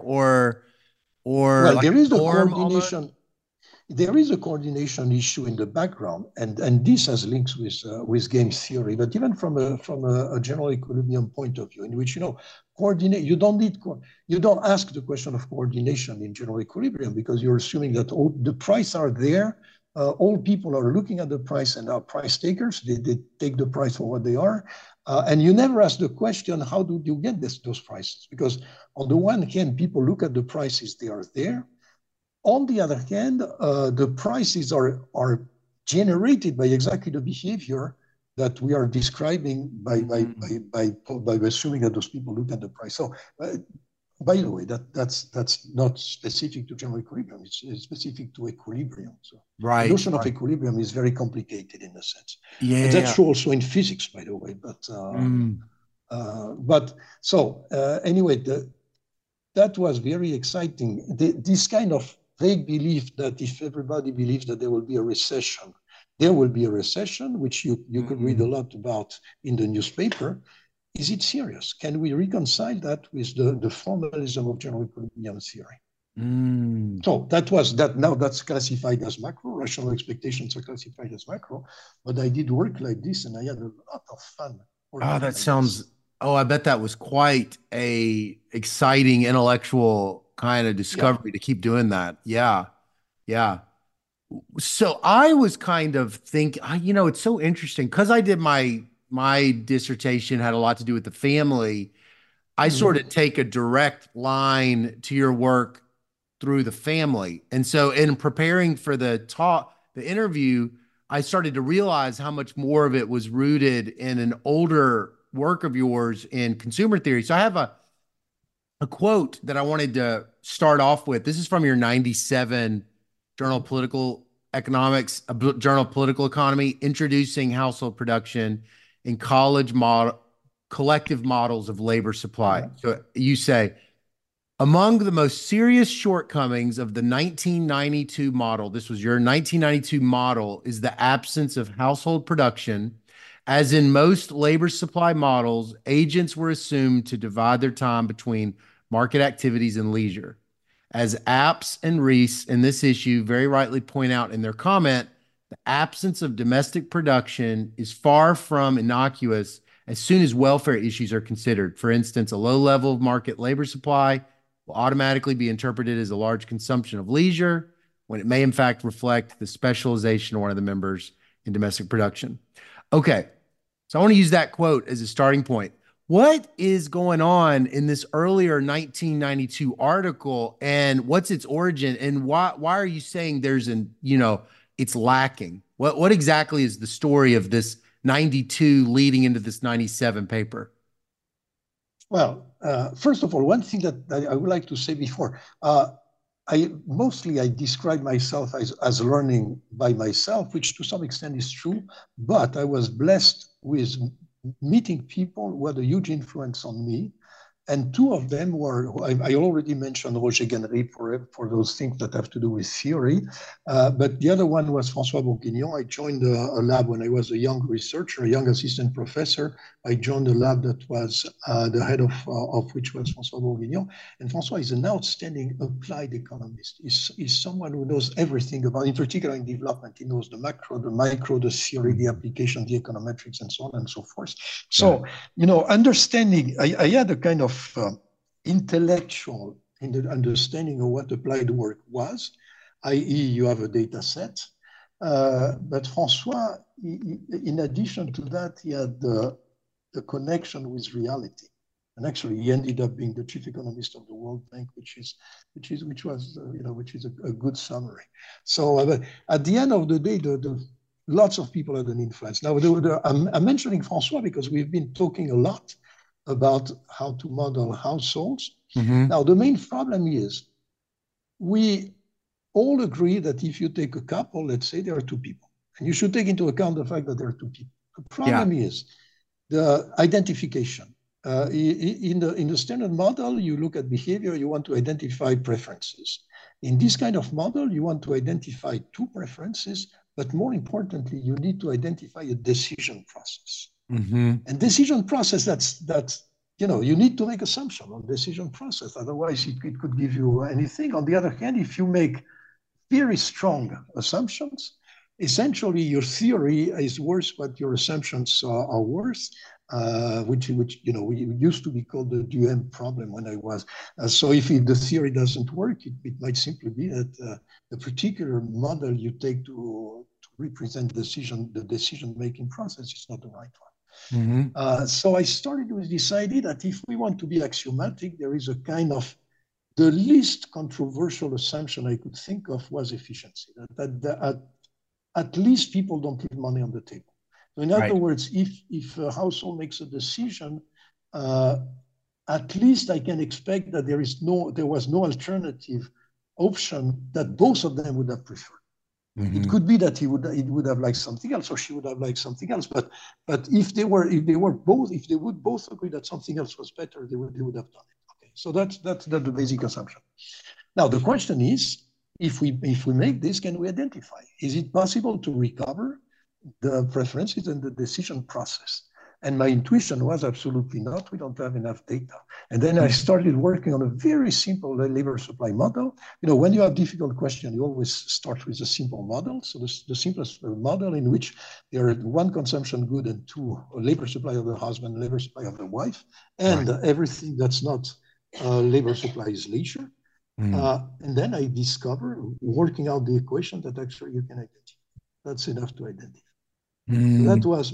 Speaker 1: or
Speaker 2: well,
Speaker 1: like
Speaker 2: there
Speaker 1: a
Speaker 2: is a
Speaker 1: norm almost?
Speaker 2: coordination there is a coordination issue in the background, and this has links with game theory. But even from a general equilibrium point of view, in which coordinate, you don't ask the question of coordination in general equilibrium because you're assuming that all the price are there. All people are looking at the price and are price takers. They take the price for what they are. And you never ask the question, how do you get those prices? Because on the one hand, people look at the prices, they are there. On the other hand, the prices are generated by exactly the behavior that we are describing
Speaker 1: Hmm.
Speaker 2: by assuming that those people look at the price. So, by the way, that's not specific to general equilibrium. It's specific to equilibrium. So the
Speaker 1: Right,
Speaker 2: notion of
Speaker 1: right.
Speaker 2: equilibrium is very complicated in a sense, and that's
Speaker 1: Yeah.
Speaker 2: true also in physics, by the way.
Speaker 1: Mm.
Speaker 2: But so anyway, that was very exciting. This kind of vague belief that if everybody believes that there will be a recession, there will be a recession, which you could read a
Speaker 1: Mm.
Speaker 2: lot about in the newspaper. Is it serious? Can we reconcile that with the formalism of general equilibrium theory?
Speaker 1: Mm.
Speaker 2: So that was that. Now that's classified as macro. Rational expectations are classified as macro. But I did work like this, and I had a lot of fun
Speaker 1: Oh,
Speaker 2: working
Speaker 1: that
Speaker 2: like this.
Speaker 1: sounds, oh, I bet that was quite a exciting intellectual kind of
Speaker 2: Yeah.
Speaker 1: discovery to keep doing that. Yeah. Yeah. So I was kind of think, it's so interesting because I did my dissertation had a lot to do with the family. I sort
Speaker 2: Mhm.
Speaker 1: of take a direct line to your work through the family. And so in preparing for the interview, I started to realize how much more of it was rooted in an older work of yours in consumer theory. So I have a quote that I wanted to start off with. This is from your 97 Journal of Political Economics, Journal of Political Economy, introducing household production in college model collective models of labor supply.
Speaker 2: Yeah.
Speaker 1: So you say, among the most serious shortcomings of the 1992 model, this was your 1992 model, is the absence of household production. As in most labor supply models, agents were assumed to divide their time between market activities and leisure. As Apps and Reese in this issue very rightly point out in their comment, the absence of domestic production is far from innocuous as soon as welfare issues are considered. For instance, a low level of market labor supply will automatically be interpreted as a large consumption of leisure when it may in fact reflect the specialization of one of the members in domestic production. Okay, so I want to use that quote as a starting point. What is going on in this earlier 1992 article and what's its origin and why are you saying it's lacking? What exactly is the story of this 92 leading into this 97 paper?
Speaker 2: Well, first of all, one thing that I would like to say before, I describe myself as learning by myself, which to some extent is true, but I was blessed with meeting people who had a huge influence on me. And two of them were, I already mentioned Roger Guenry for those things that have to do with theory, but the other one was François Bourguignon. I joined a lab when I was a young researcher, a young assistant professor. I joined a lab that was the head of which was François Bourguignon. And François is an outstanding applied economist. He's someone who knows everything about, in particular in development, he knows the macro, the micro, the theory, the application, the econometrics, and so on and so forth.
Speaker 1: Got
Speaker 2: So, understanding, I had a kind of intellectual in the understanding of what applied work was, i.e., you have a data set. But Francois, in addition to that, he had the connection with reality. And actually, he ended up being the chief economist of the World Bank, which is a good summary. So, at the end of the day, lots of people had an influence. Now, I'm mentioning Francois because we've been talking a lot about how to model households.
Speaker 1: it.
Speaker 2: Now, the main problem is we all agree that if you take a couple, let's say there are two people, and you should take into account the fact that there are two people. The
Speaker 1: Yeah.
Speaker 2: problem is the identification. In the standard model, you look at behavior, you want to identify preferences. In this kind of model, you want to identify two preferences, but more importantly, you need to identify a decision process.
Speaker 1: Mm-hmm.
Speaker 2: And decision process, that's you need to make assumption on decision process. Otherwise, it could give you anything. On the other hand, if you make very strong assumptions, essentially your theory is worth what your assumptions are worth, which we used to be called the Duhem problem when I was. So if the theory doesn't work, it might simply be that the particular model you take to represent the decision-making process is not the right one.
Speaker 1: Mm-hmm.
Speaker 2: So I started with this idea that if we want to be axiomatic, there is a kind of the least controversial assumption I could think of was efficiency. At least people don't leave money on the table. So in other
Speaker 1: Right.
Speaker 2: words, if a household makes a decision, at least I can expect that there was no alternative option that both of them would have preferred. It
Speaker 1: Mm-hmm.
Speaker 2: could be that he would have liked something else, or she would have liked something else. But if they would both agree that something else was better, they would have done it. Okay, so that's the basic assumption. Now the question is, if we make this, can we identify? Is it possible to recover the preferences and the decision process? And my intuition was absolutely not. We don't have enough data. And then I started working on a very simple labor supply model. When you have difficult questions, you always start with a simple model. So the simplest model in which there are one consumption good and two labor supply of the husband, labor supply of the wife,
Speaker 1: Right.
Speaker 2: and everything that's not labor supply is leisure.
Speaker 1: Mm.
Speaker 2: And then I discover, working out the equation, that actually you can identify. That's enough to identify. So that
Speaker 1: Mm.
Speaker 2: was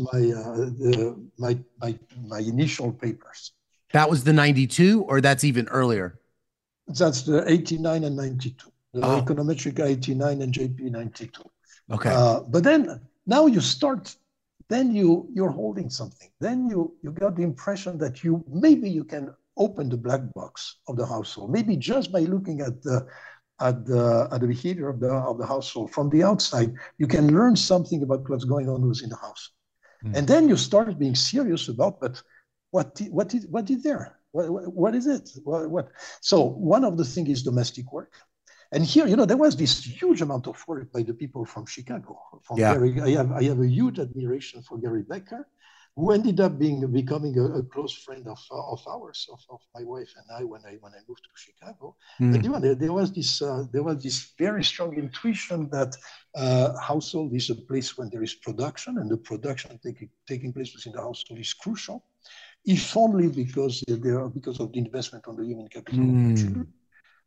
Speaker 2: my initial papers.
Speaker 1: That was the 92, or that's even earlier?
Speaker 2: That's the 89 and 92, the
Speaker 1: Oh,
Speaker 2: Econometrica 89 and JP 92.
Speaker 1: okay.
Speaker 2: But then now you start, then you're holding something. Then you got the impression that maybe you can open the black box of the household, maybe just by looking at the behavior of the household from the outside, you can learn something about what's going on within the house.
Speaker 1: Mm.
Speaker 2: And then you start being serious about, but what is there? What is it? What? So one of the things is domestic work. And here, there was this huge amount of work by the people from Chicago, from
Speaker 1: Yeah.
Speaker 2: Gary. I have a huge admiration for Gary Becker, who ended up becoming a close friend of ours, of my wife and I, when I moved to Chicago. But
Speaker 1: Mm.
Speaker 2: there was this very strong intuition that household is a place when there is production, and the production taking place within the household is crucial, if only because of the investment on the human capital of the children.
Speaker 1: Mm.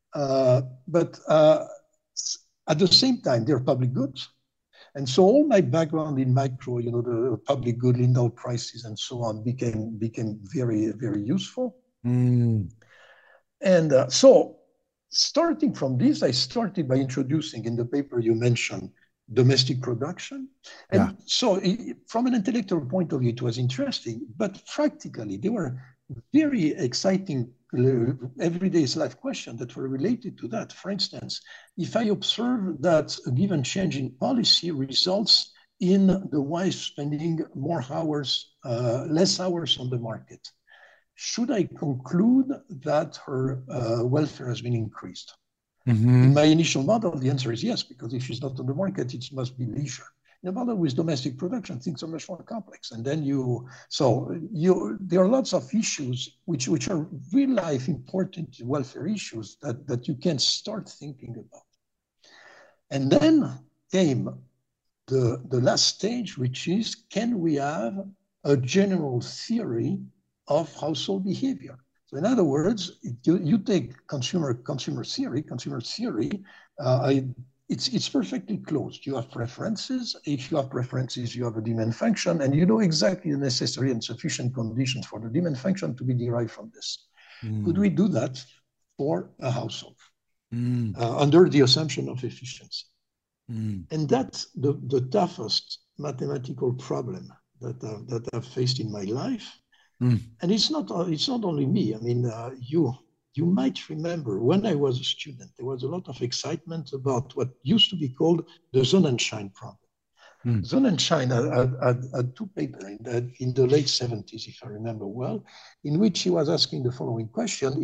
Speaker 2: But at the same time, they're public goods. And so all my background in macro, the public good, Lindau prices, and so on, became very, very useful.
Speaker 1: Mm.
Speaker 2: And so starting from this, I started by introducing, in the paper you mentioned, domestic production.
Speaker 1: Yeah.
Speaker 2: And so from an intellectual point of view, it was interesting, but practically they were very exciting everyday life questions that were related to that. For instance, if I observe that a given change in policy results in the wife spending less hours on the market, should I conclude that her welfare has been increased? In
Speaker 1: Hmm.
Speaker 2: my initial model, the answer is yes, because if she's not on the market, it must be leisure. In a model with domestic production, things are much more complex. And then there are lots of issues which are real life important welfare issues that you can start thinking about. And then came the last stage, which is, can we have a general theory of household behavior? So in other words, you take consumer theory, it's perfectly closed. You have preferences. If you have preferences, you have a demand function, and you know exactly the necessary and sufficient conditions for the demand function to be derived from this. Could
Speaker 1: Mm.
Speaker 2: we do that for a household
Speaker 1: Mm.
Speaker 2: under the assumption of efficiency?
Speaker 1: Mm.
Speaker 2: And that's the toughest mathematical problem that I've faced in my life.
Speaker 1: Mm.
Speaker 2: And it's not only me. I mean, you might remember when I was a student, there was a lot of excitement about what used to be called the Sonnenschein problem.
Speaker 1: Mm.
Speaker 2: Sonnenschein had two papers in the late 70s, if I remember well, in which he was asking the following question: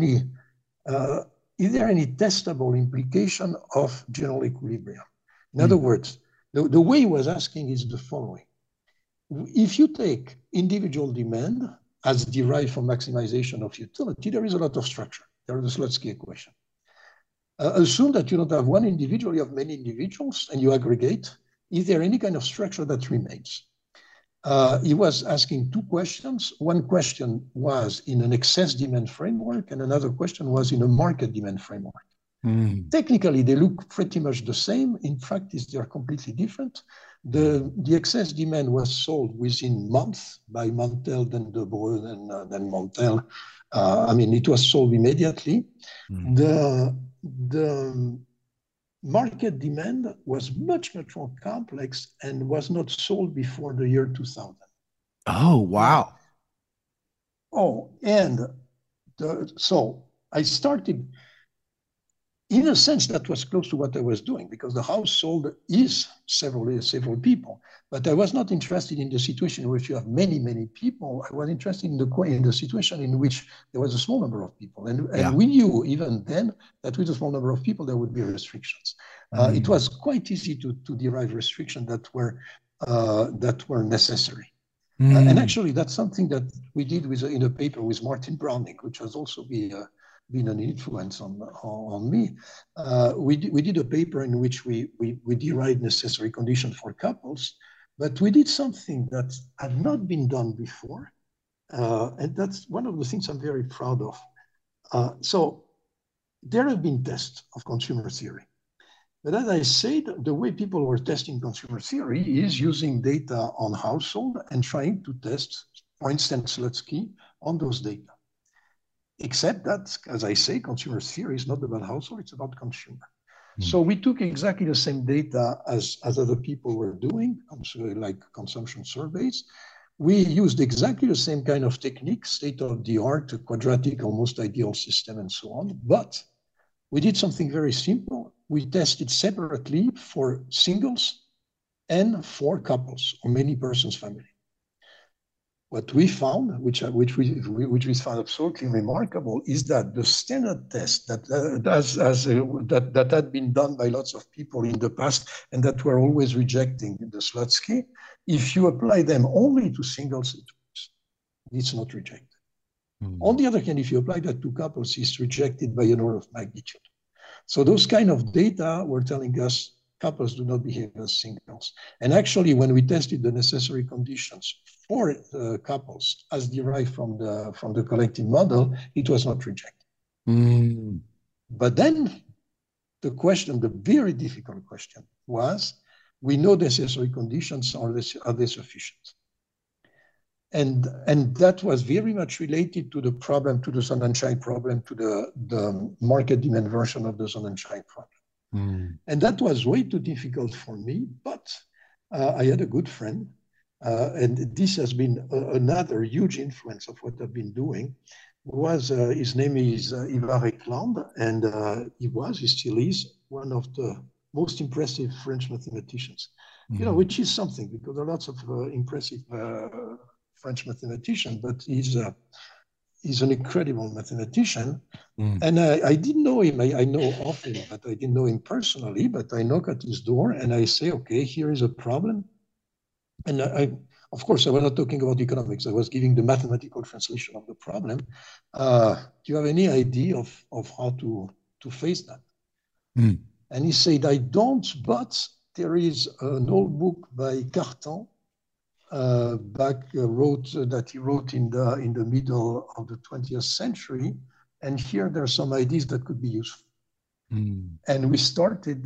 Speaker 2: uh, is there any testable implication of general equilibrium? In other
Speaker 1: Mm.
Speaker 2: words, the way he was asking is the following. If you take individual demand as derived from maximization of utility, there is a lot of structure. There is the Slutsky equation. Assume that you don't have one individual, you have many individuals, and you aggregate. Is there any kind of structure that remains? He was asking two questions. One question was in an excess demand framework, and another question was in a market demand framework.
Speaker 1: Mm.
Speaker 2: Technically, they look pretty much the same. In practice, they are completely different. The excess demand was solved within months by Montel, then De Breu, then Montel. I mean, it was solved immediately.
Speaker 1: Mm.
Speaker 2: The market demand was much, much more complex and was not solved before the year 2000.
Speaker 1: Oh,
Speaker 2: Now,
Speaker 1: wow.
Speaker 2: and so I started, in a sense, that was close to what I was doing, because the household is several people. But I was not interested in the situation in which you have many, many people. I was interested in the situation in which there was a small number of people. And
Speaker 1: Yeah.
Speaker 2: we knew even then that with a small number of people, there would be restrictions. It
Speaker 1: Mm.
Speaker 2: was quite easy to derive restrictions that were necessary. And
Speaker 1: Mm.
Speaker 2: actually, that's something that we did in a paper with Martin Browning, which has also been an influence on me. We did a paper in which we derived necessary conditions for couples, but we did something that had not been done before. And that's one of the things I'm very proud of. So there have been tests of consumer theory. But as I said, the way people were testing consumer theory is using data on household and trying to test points and Slutsky on those data. Except that, as I say, consumer theory is not about household, it's about consumer. So we took exactly the same data as other people were doing, like consumption surveys. We used exactly the same kind of technique, state of the art, quadratic, almost ideal system, and so on. But we did something very simple. We tested separately for singles and for couples or many persons family. What we found, which we found absolutely remarkable, is that the standard test that had been done by lots of people in the past and that were always rejecting the Slutsky, if you apply them only to singles, it's not rejected. On the other hand, if you apply that to couples, it's rejected by an order of magnitude. So those kind of data were telling us couples do not behave as singles. And actually, when we tested the necessary conditions for couples as derived from the collective model, it was not rejected. But then the question, the very difficult question was, we know necessary conditions, are they sufficient? And that was very much related to the problem, to the Sonnenschein problem, to the market demand version of the Sonnenschein problem. And that was way too difficult for me, but I had a good friend, and this has been another huge influence of what I've been doing. His name is Ivar Ekland, and he still is, one of the most impressive French mathematicians, which is something, because there are lots of impressive French mathematician, but he's an incredible mathematician. And I didn't know him. I know of him, but I didn't know him personally. But I knock at his door and I say, okay, here is a problem. And of course, I was not talking about economics. I was giving the mathematical translation of the problem. Do you have any idea of how to face that? And he said, I don't, but there is an old book by Cartan, that he wrote in the middle of the 20th century, and here there are some ideas that could be useful. And we started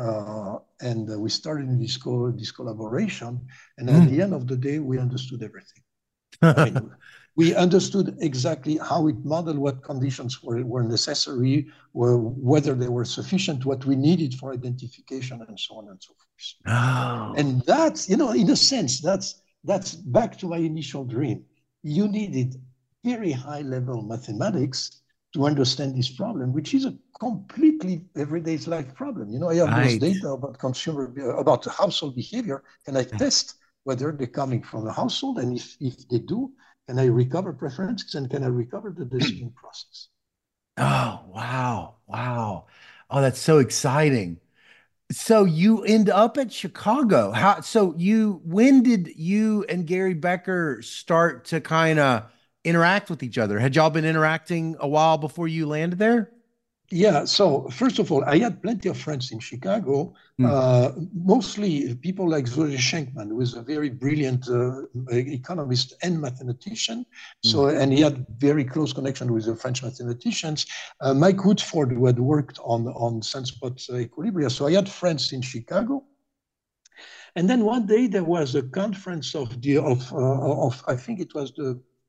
Speaker 2: in this collaboration, and at the end of the day, we understood everything. I mean, we understood exactly how it modeled, what conditions were necessary, whether they were sufficient, what we needed for identification, and so on and so forth. And that's, in a sense, that's back to my initial dream. You needed very high-level mathematics to understand this problem, which is a completely everyday life problem. I have those data about household behavior, and I test whether they're coming from a household, and if they do, can I recover preferences, and can I recover the decision process?
Speaker 1: Oh, wow. Wow. Oh, that's so exciting. So you end up at Chicago. When did you and Gary Becker start to kind of interact with each other? Had y'all been interacting a while before you landed there?
Speaker 2: Yeah, so first of all, I had plenty of friends in Chicago, mostly people like Zurich Schenkman, who is a very brilliant economist and mathematician. And he had very close connection with the French mathematicians. Mike Woodford, who had worked on sunspot equilibria. So I had friends in Chicago. And then one day there was a conference of I think it was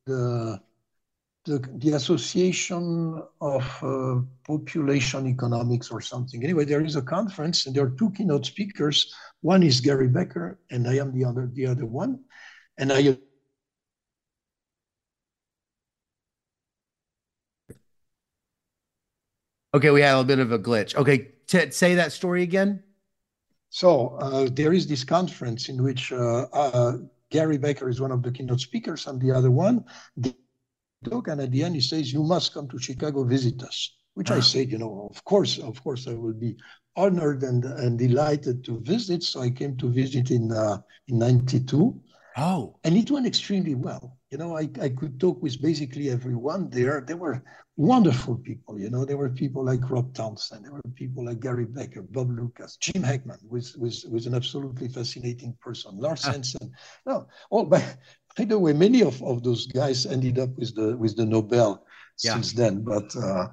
Speaker 2: the Association of Population Economics or something. Anyway, there is a conference, and there are two keynote speakers. One is Gary Becker, and I am the other one. And
Speaker 1: Okay, we had a bit of a glitch. Okay, say that story again.
Speaker 2: So there is this conference in which Gary Becker is one of the keynote speakers. I'm the other one. And at the end, he says, you must come to Chicago, visit us, which I said, of course, I will be honored and delighted to visit. So I came to visit in 92.
Speaker 1: Oh.
Speaker 2: And it went extremely well. I could talk with basically everyone there. There were wonderful people. There were people like Rob Townsend. There were people like Gary Becker, Bob Lucas, Jim Heckman, was an absolutely fascinating person. Lars Henson. By the way, many of those guys ended up with the Nobel since then. But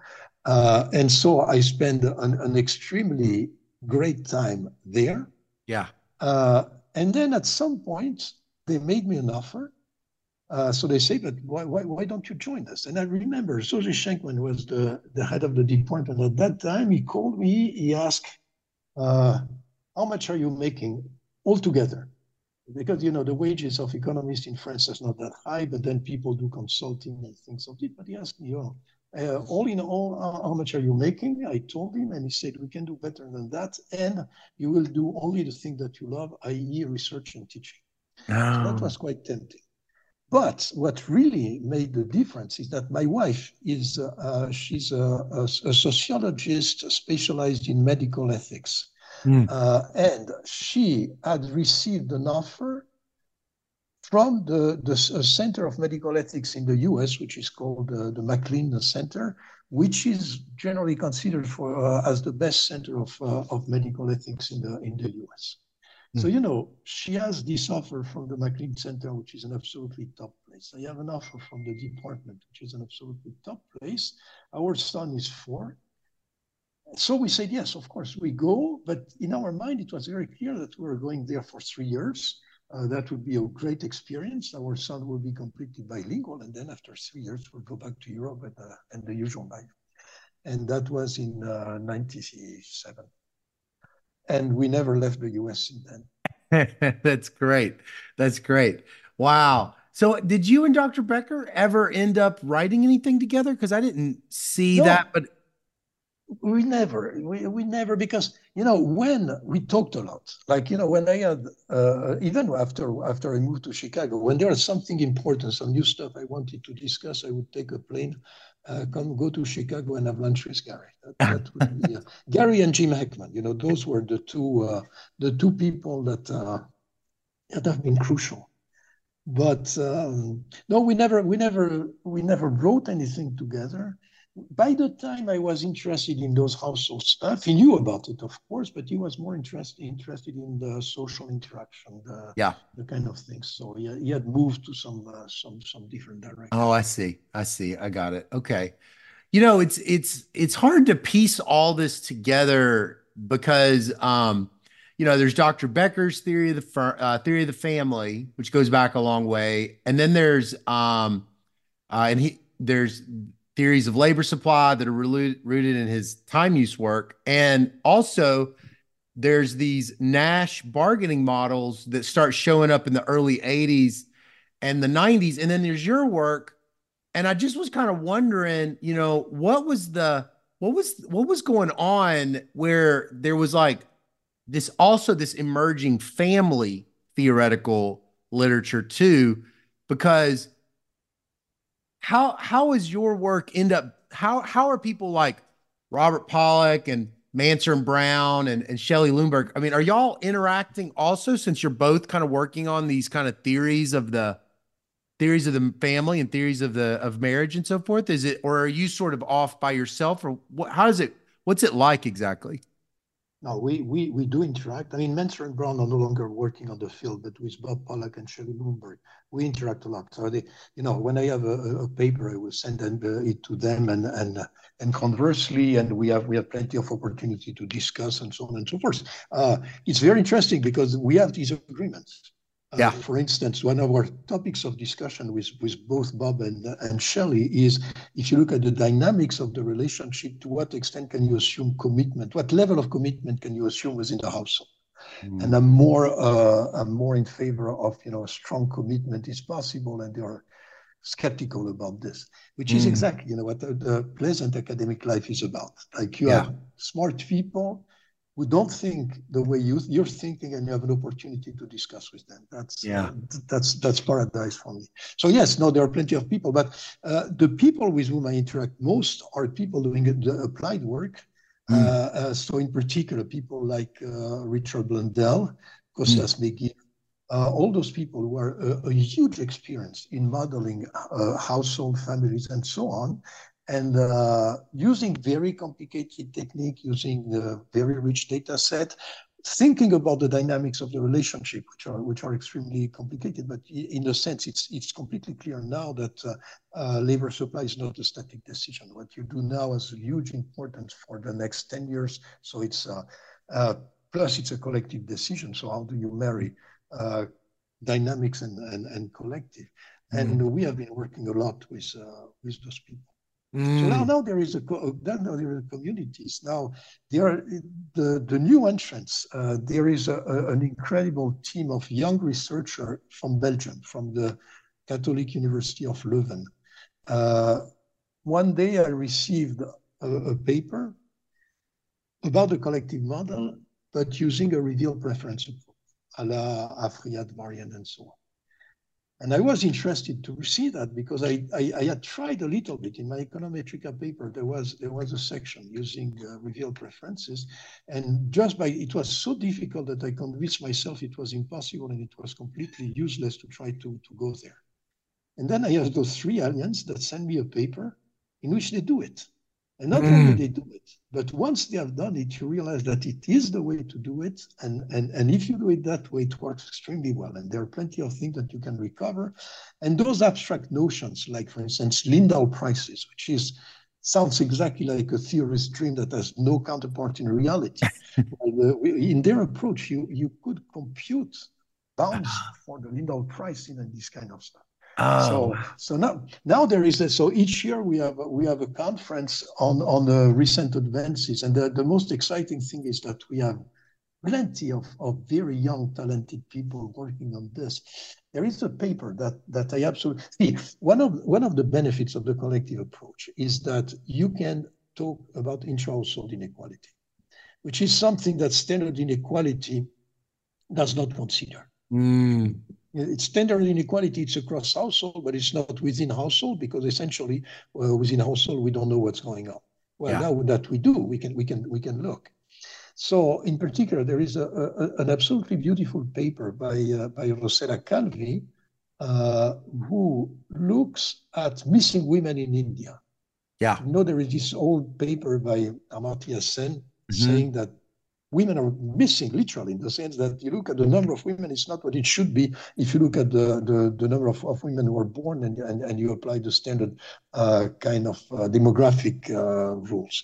Speaker 2: And so I spent an extremely great time there.
Speaker 1: Yeah.
Speaker 2: Uh, and then at some point, they made me an offer. So they say, but why don't you join us? And I remember Soji Schenkman was the head of the department at that time. He called me, he asked, uh, how much are you making altogether? Because, you know, the wages of economists in France is not that high, but then people do consulting and things of it. But he asked me, all in all, how much are you making? I told him, and he said, we can do better than that. And you will do only the thing that you love, i.e. research and teaching. So that
Speaker 1: Oh.
Speaker 2: was quite tempting. But what really made the difference is that my wife is she's a sociologist specialized in medical ethics,
Speaker 1: Mm.
Speaker 2: and she had received an offer from the Center of Medical Ethics in the U.S., which is called the McLean Center, which is generally considered for as the best center of medical ethics in the U.S. So,
Speaker 1: Mm.
Speaker 2: you know, she has this offer from the McLean Center, which is an absolutely top place. I have an offer from the department, which is an absolutely top place. Our son is 4. So we said, yes, of course, we go. But in our mind, it was very clear that we were going there for 3 years. That would be a great experience. Our son will be completely bilingual. And then after 3 years, we'll go back to Europe and the usual life. And that was in 97. And we never left the US since then.
Speaker 1: That's great. That's great. Wow. So did you and Dr. Becker ever end up writing anything together? Because I didn't see that,
Speaker 2: No,
Speaker 1: but
Speaker 2: we never, because, you know, when we talked a lot, like, you know, when I had, even after I moved to Chicago, when there was something important, some new stuff I wanted to discuss, I would take a plane, go to Chicago and have lunch with Gary. That would be Gary and Jim Heckman. You know, those were the two people that have been crucial. But no, we never wrote anything together. By the time I was interested in those household stuff, he knew about it, of course, but he was more interested in the social interaction,
Speaker 1: yeah.
Speaker 2: the kind of things. So he had moved to some different
Speaker 1: Oh,
Speaker 2: direction.
Speaker 1: I see. I see. I got it. Okay. You know, it's hard to piece all this together because there's Dr. Becker's theory of the family, which goes back a long way, and then there's theories of labor supply that are rooted in his time use work, and also there's these Nash bargaining models that start showing up in the early 80s and the 90s, and then there's your work and I just was kind of wondering, what was going on where there was like this emerging family theoretical literature too, because how is your work end up how are people like Robert Pollack and Manser and Brown and Shelley Lundberg? I mean, are y'all interacting also since you're both kind of working on these kind of theories of the family and theories of the of marriage and so forth? Is it, or are you sort of off by yourself, or what, how does it, what's it like exactly?
Speaker 2: No, we do interact. I mean, Mentor and Brown are no longer working on the field, but with Bob Pollack and Shelley Bloomberg, we interact a lot. So you know, when I have a paper, I will send it to them, and conversely, and we have plenty of opportunity to discuss and so on and so forth. It's very interesting because we have these agreements.
Speaker 1: Yeah.
Speaker 2: For instance, one of our topics of discussion with both Bob and Shelley is, if you look at the dynamics of the relationship, to what extent can you assume commitment? What level of commitment can you assume within the household? And
Speaker 1: Mm.
Speaker 2: I'm more in favor of, you know, a strong commitment is possible, and they are skeptical about this, which is
Speaker 1: Mm.
Speaker 2: exactly, you know, what the pleasant academic life is about. Like, you
Speaker 1: Yeah.
Speaker 2: have smart people who don't think the way you're thinking, and you have an opportunity to discuss with them.
Speaker 1: Yeah.
Speaker 2: That's paradise for me. So yes, no, there are plenty of people, but the people with whom I interact most are people doing the applied work.
Speaker 1: Mm.
Speaker 2: So in particular, people like Richard Blundell,
Speaker 1: Mm.
Speaker 2: Kostas McGee, all those people who are a huge experience in modeling household families and so on, and using very complicated technique, using a very rich data set, thinking about the dynamics of the relationship, which are extremely complicated, but in a sense, it's completely clear now that labor supply is not a static decision. What you do now has huge importance for the next 10 years. So it's plus it's a collective decision. So how do you marry dynamics and collective? And we have been working a lot with those people. So now there is communities. Now there are the new entrants. There is an incredible team of young researchers from Belgium, from the Catholic University of Leuven. One day I received a paper about the collective model, but using a reveal preference approach, a la Afriyad variant and so on. And I was interested to see that because I had tried a little bit in my econometrica paper. There was a section using reveal preferences, and it was so difficult that I convinced myself it was impossible and it was completely useless to try to go there. And then I have those three aliens that send me a paper in which they do it. And not only they do it, but once they have done it, you realize that it is the way to do it. And if you do it that way, it works extremely well. And there are plenty of things that you can recover. And those abstract notions, like, for instance, Lindahl prices, which sounds exactly like a theorist's dream that has no counterpart in reality. In their approach, you could compute bounds for the Lindahl pricing and this kind of stuff. So now there is so each year we have a conference on the recent advances, and the most exciting thing is that we have plenty of very young talented people working on this. There is a paper that I absolutely see. One of the benefits of the collective approach is that you can talk about intra-household inequality, which is something that standard inequality does not consider. It's standard inequality, it's across household, but it's not within household, because essentially within household we don't know what's going on. Well, now that we do, we can look. So in particular, there is an absolutely beautiful paper by Rosella Calvi, who looks at missing women in India.
Speaker 1: Yeah.
Speaker 2: You know, there is this old paper by Amartya Sen saying that women are missing, literally, in the sense that you look at the number of women, it's not what it should be. If you look at the number of women who are born and you apply the standard kind of demographic rules.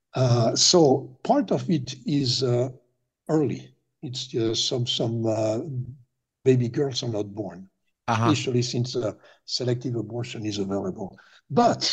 Speaker 2: So part of it is early. It's some baby girls are not born, especially since selective abortion is available. But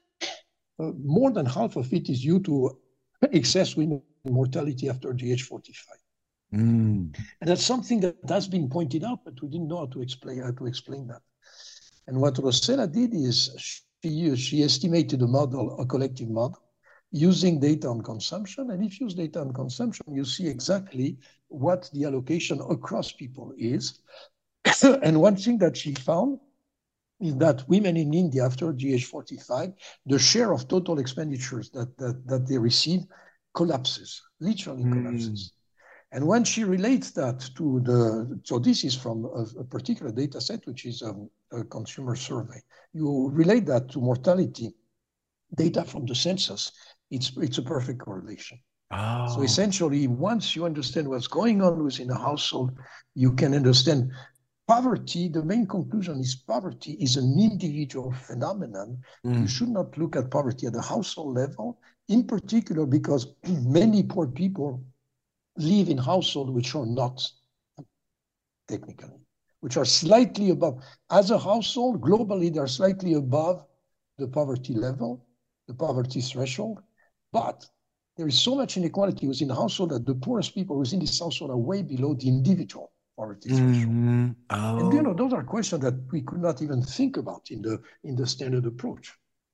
Speaker 2: more than half of it is due to excess women mortality after the age 45. And that's something that has been pointed out, but we didn't know how to explain that. And what Rosella did is she estimated a collective model using data on consumption. And if you use data on consumption, you see exactly what the allocation across people is. And one thing that she found is that women in India after the age 45, the share of total expenditures that they receive collapses, literally collapses. And when she relates that to so this is from a particular data set, which is a consumer survey. You relate that to mortality data from the census, it's a perfect correlation. So essentially, once you understand what's going on within a household, you can understand poverty. The main conclusion is poverty is an individual phenomenon. You should not look at poverty at the household level, in particular because many poor people live in households which are not technically, which are slightly above. As a household, globally, they're slightly above the poverty level, the poverty threshold. But there is so much inequality within the household that the poorest people within this household are way below the individual poverty threshold. And those are questions that we could not even think about in the standard approach.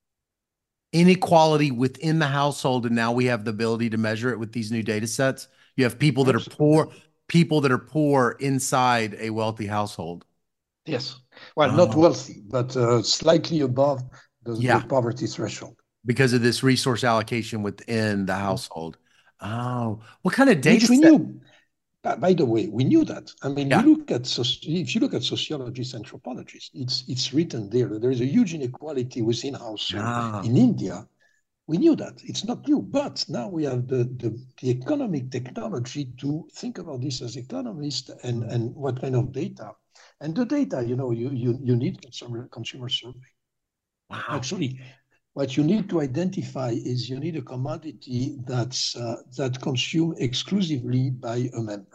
Speaker 1: Inequality within the household, and now we have the ability to measure it with these new data sets. You have people that are poor inside a wealthy household.
Speaker 2: Yes. Well, not wealthy, but slightly above the poverty threshold.
Speaker 1: Because of this resource allocation within the household. What kind of data
Speaker 2: we knew? By the way, we knew that. I mean, if you look at sociologists, anthropologists, it's written there. There is a huge inequality within households in India, We knew that. It's not new, but now we have the economic technology to think about this as economists and what kind of data. And the data, you need consumer survey.
Speaker 1: Wow.
Speaker 2: Actually, what you need to identify is you need a commodity that consumed exclusively by a member.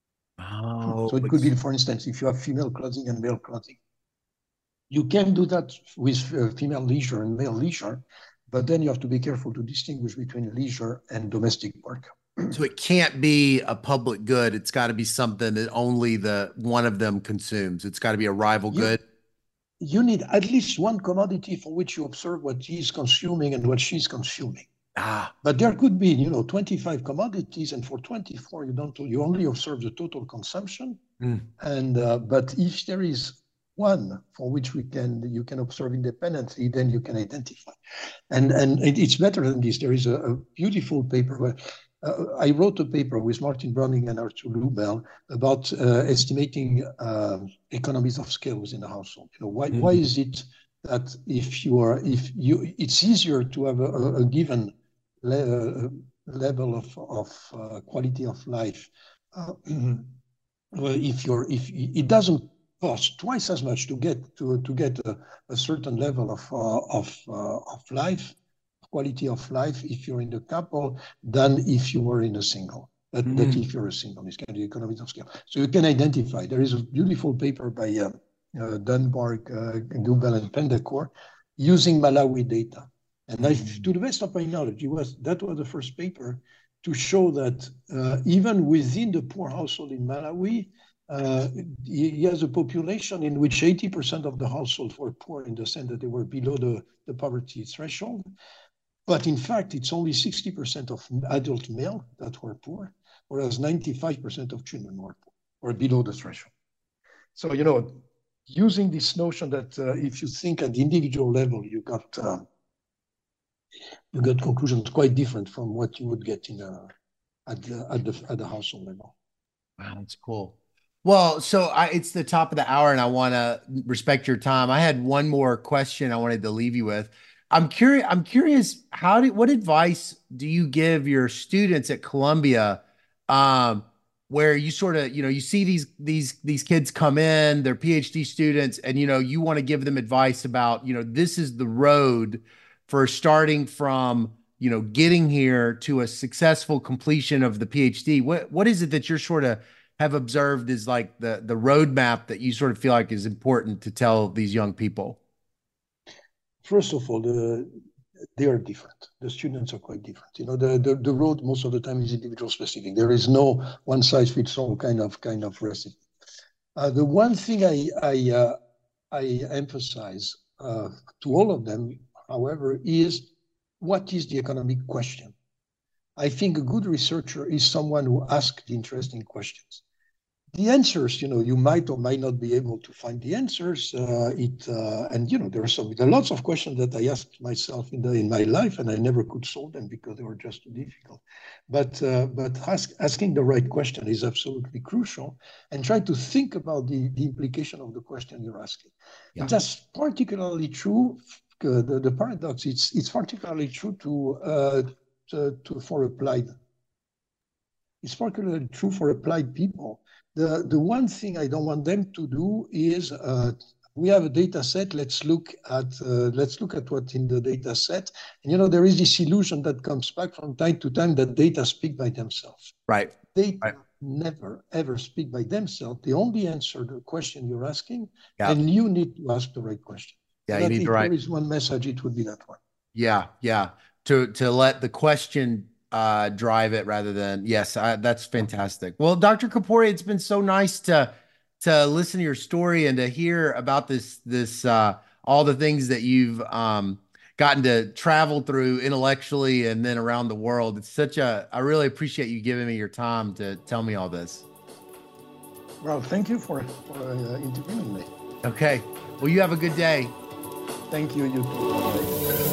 Speaker 2: So
Speaker 1: Oh,
Speaker 2: it could be, for instance, if you have female clothing and male clothing, you can do that with female leisure and male leisure, but then you have to be careful to distinguish between leisure and domestic work.
Speaker 1: so it can't be a public good. It's got to be something that only the one of them consumes. It's got to be a rival
Speaker 2: You
Speaker 1: good.
Speaker 2: you need at least one commodity for which you observe what he's consuming and what she's consuming.
Speaker 1: Ah,
Speaker 2: But there could be, 25 commodities, and for 24, you only observe the total consumption.
Speaker 1: mm,
Speaker 2: And but if there is one for which you can observe independently, then you can identify. And it's better than this. There is a beautiful paper where I wrote a paper with Martin Browning and Arthur Lubell about estimating economies of scale within a household. Why
Speaker 1: mm,
Speaker 2: is it that it's easier to have a given level of quality of life well, if it doesn't cost twice as much to get a certain level of life, quality of life, if you're in the couple than if you were in a single. That
Speaker 1: mm.
Speaker 2: if you're a single, it's kind of the economies of scale. So you can identify. There is a beautiful paper by Dunbar, Gubel, and Pendecourt using Malawi data. And to the best of my knowledge, that was the first paper to show that even within the poor household in Malawi, he has a population in which 80% of the households were poor in the sense that they were below the poverty threshold. But in fact, it's only 60% of adult male that were poor, whereas 95% of children were poor or below the threshold. So, using this notion that if you think at the individual level, you get conclusions quite different from what you would get at the household level.
Speaker 1: Wow, that's cool. Well, it's the top of the hour and I want to respect your time. I had one more question I wanted to leave you with. I'm curious what advice do you give your students at Columbia where you sort of, you see these kids come in, they're PhD students and you want to give them advice about, this is the road for starting from getting here to a successful completion of the PhD. What is it that you're sort of have observed is like the roadmap that you sort of feel like is important to tell these young people?
Speaker 2: First of all, they are different. The students are quite different. The road most of the time is individual specific. There is no one size fits all kind of recipe. The one thing I emphasize to all of them, however, is what is the economic question? I think a good researcher is someone who asks the interesting questions. The answers, you might or might not be able to find the answers. There are lots of questions that I asked myself in my life, and I never could solve them because they were just too difficult. But asking the right question is absolutely crucial, and try to think about the implication of the question you're asking.
Speaker 1: Yeah.
Speaker 2: And that's particularly true. The paradox, it's particularly true for applied. It's particularly true for applied people. The one thing I don't want them to do is we have a data set. Let's look at what's in the data set. And there is this illusion that comes back from time to time that data speak by themselves.
Speaker 1: Right.
Speaker 2: Data
Speaker 1: Right.
Speaker 2: never ever speak by themselves. They only answer the question you're asking,
Speaker 1: Yeah.
Speaker 2: and you need to ask the right question.
Speaker 1: Yeah.
Speaker 2: And
Speaker 1: You
Speaker 2: I
Speaker 1: need the
Speaker 2: think
Speaker 1: right.
Speaker 2: there is one message. It would be that one.
Speaker 1: Yeah. Yeah. To let the question drive it rather than yes, that's fantastic. Well, Dr. Kapori, it's been so nice to listen to your story and to hear about this all the things that you've gotten to travel through intellectually and then around the world. I really appreciate you giving me your time to tell me all this.
Speaker 2: Well, thank you for interviewing me.
Speaker 1: Okay. Well, you have a good day.
Speaker 2: Thank you. You too.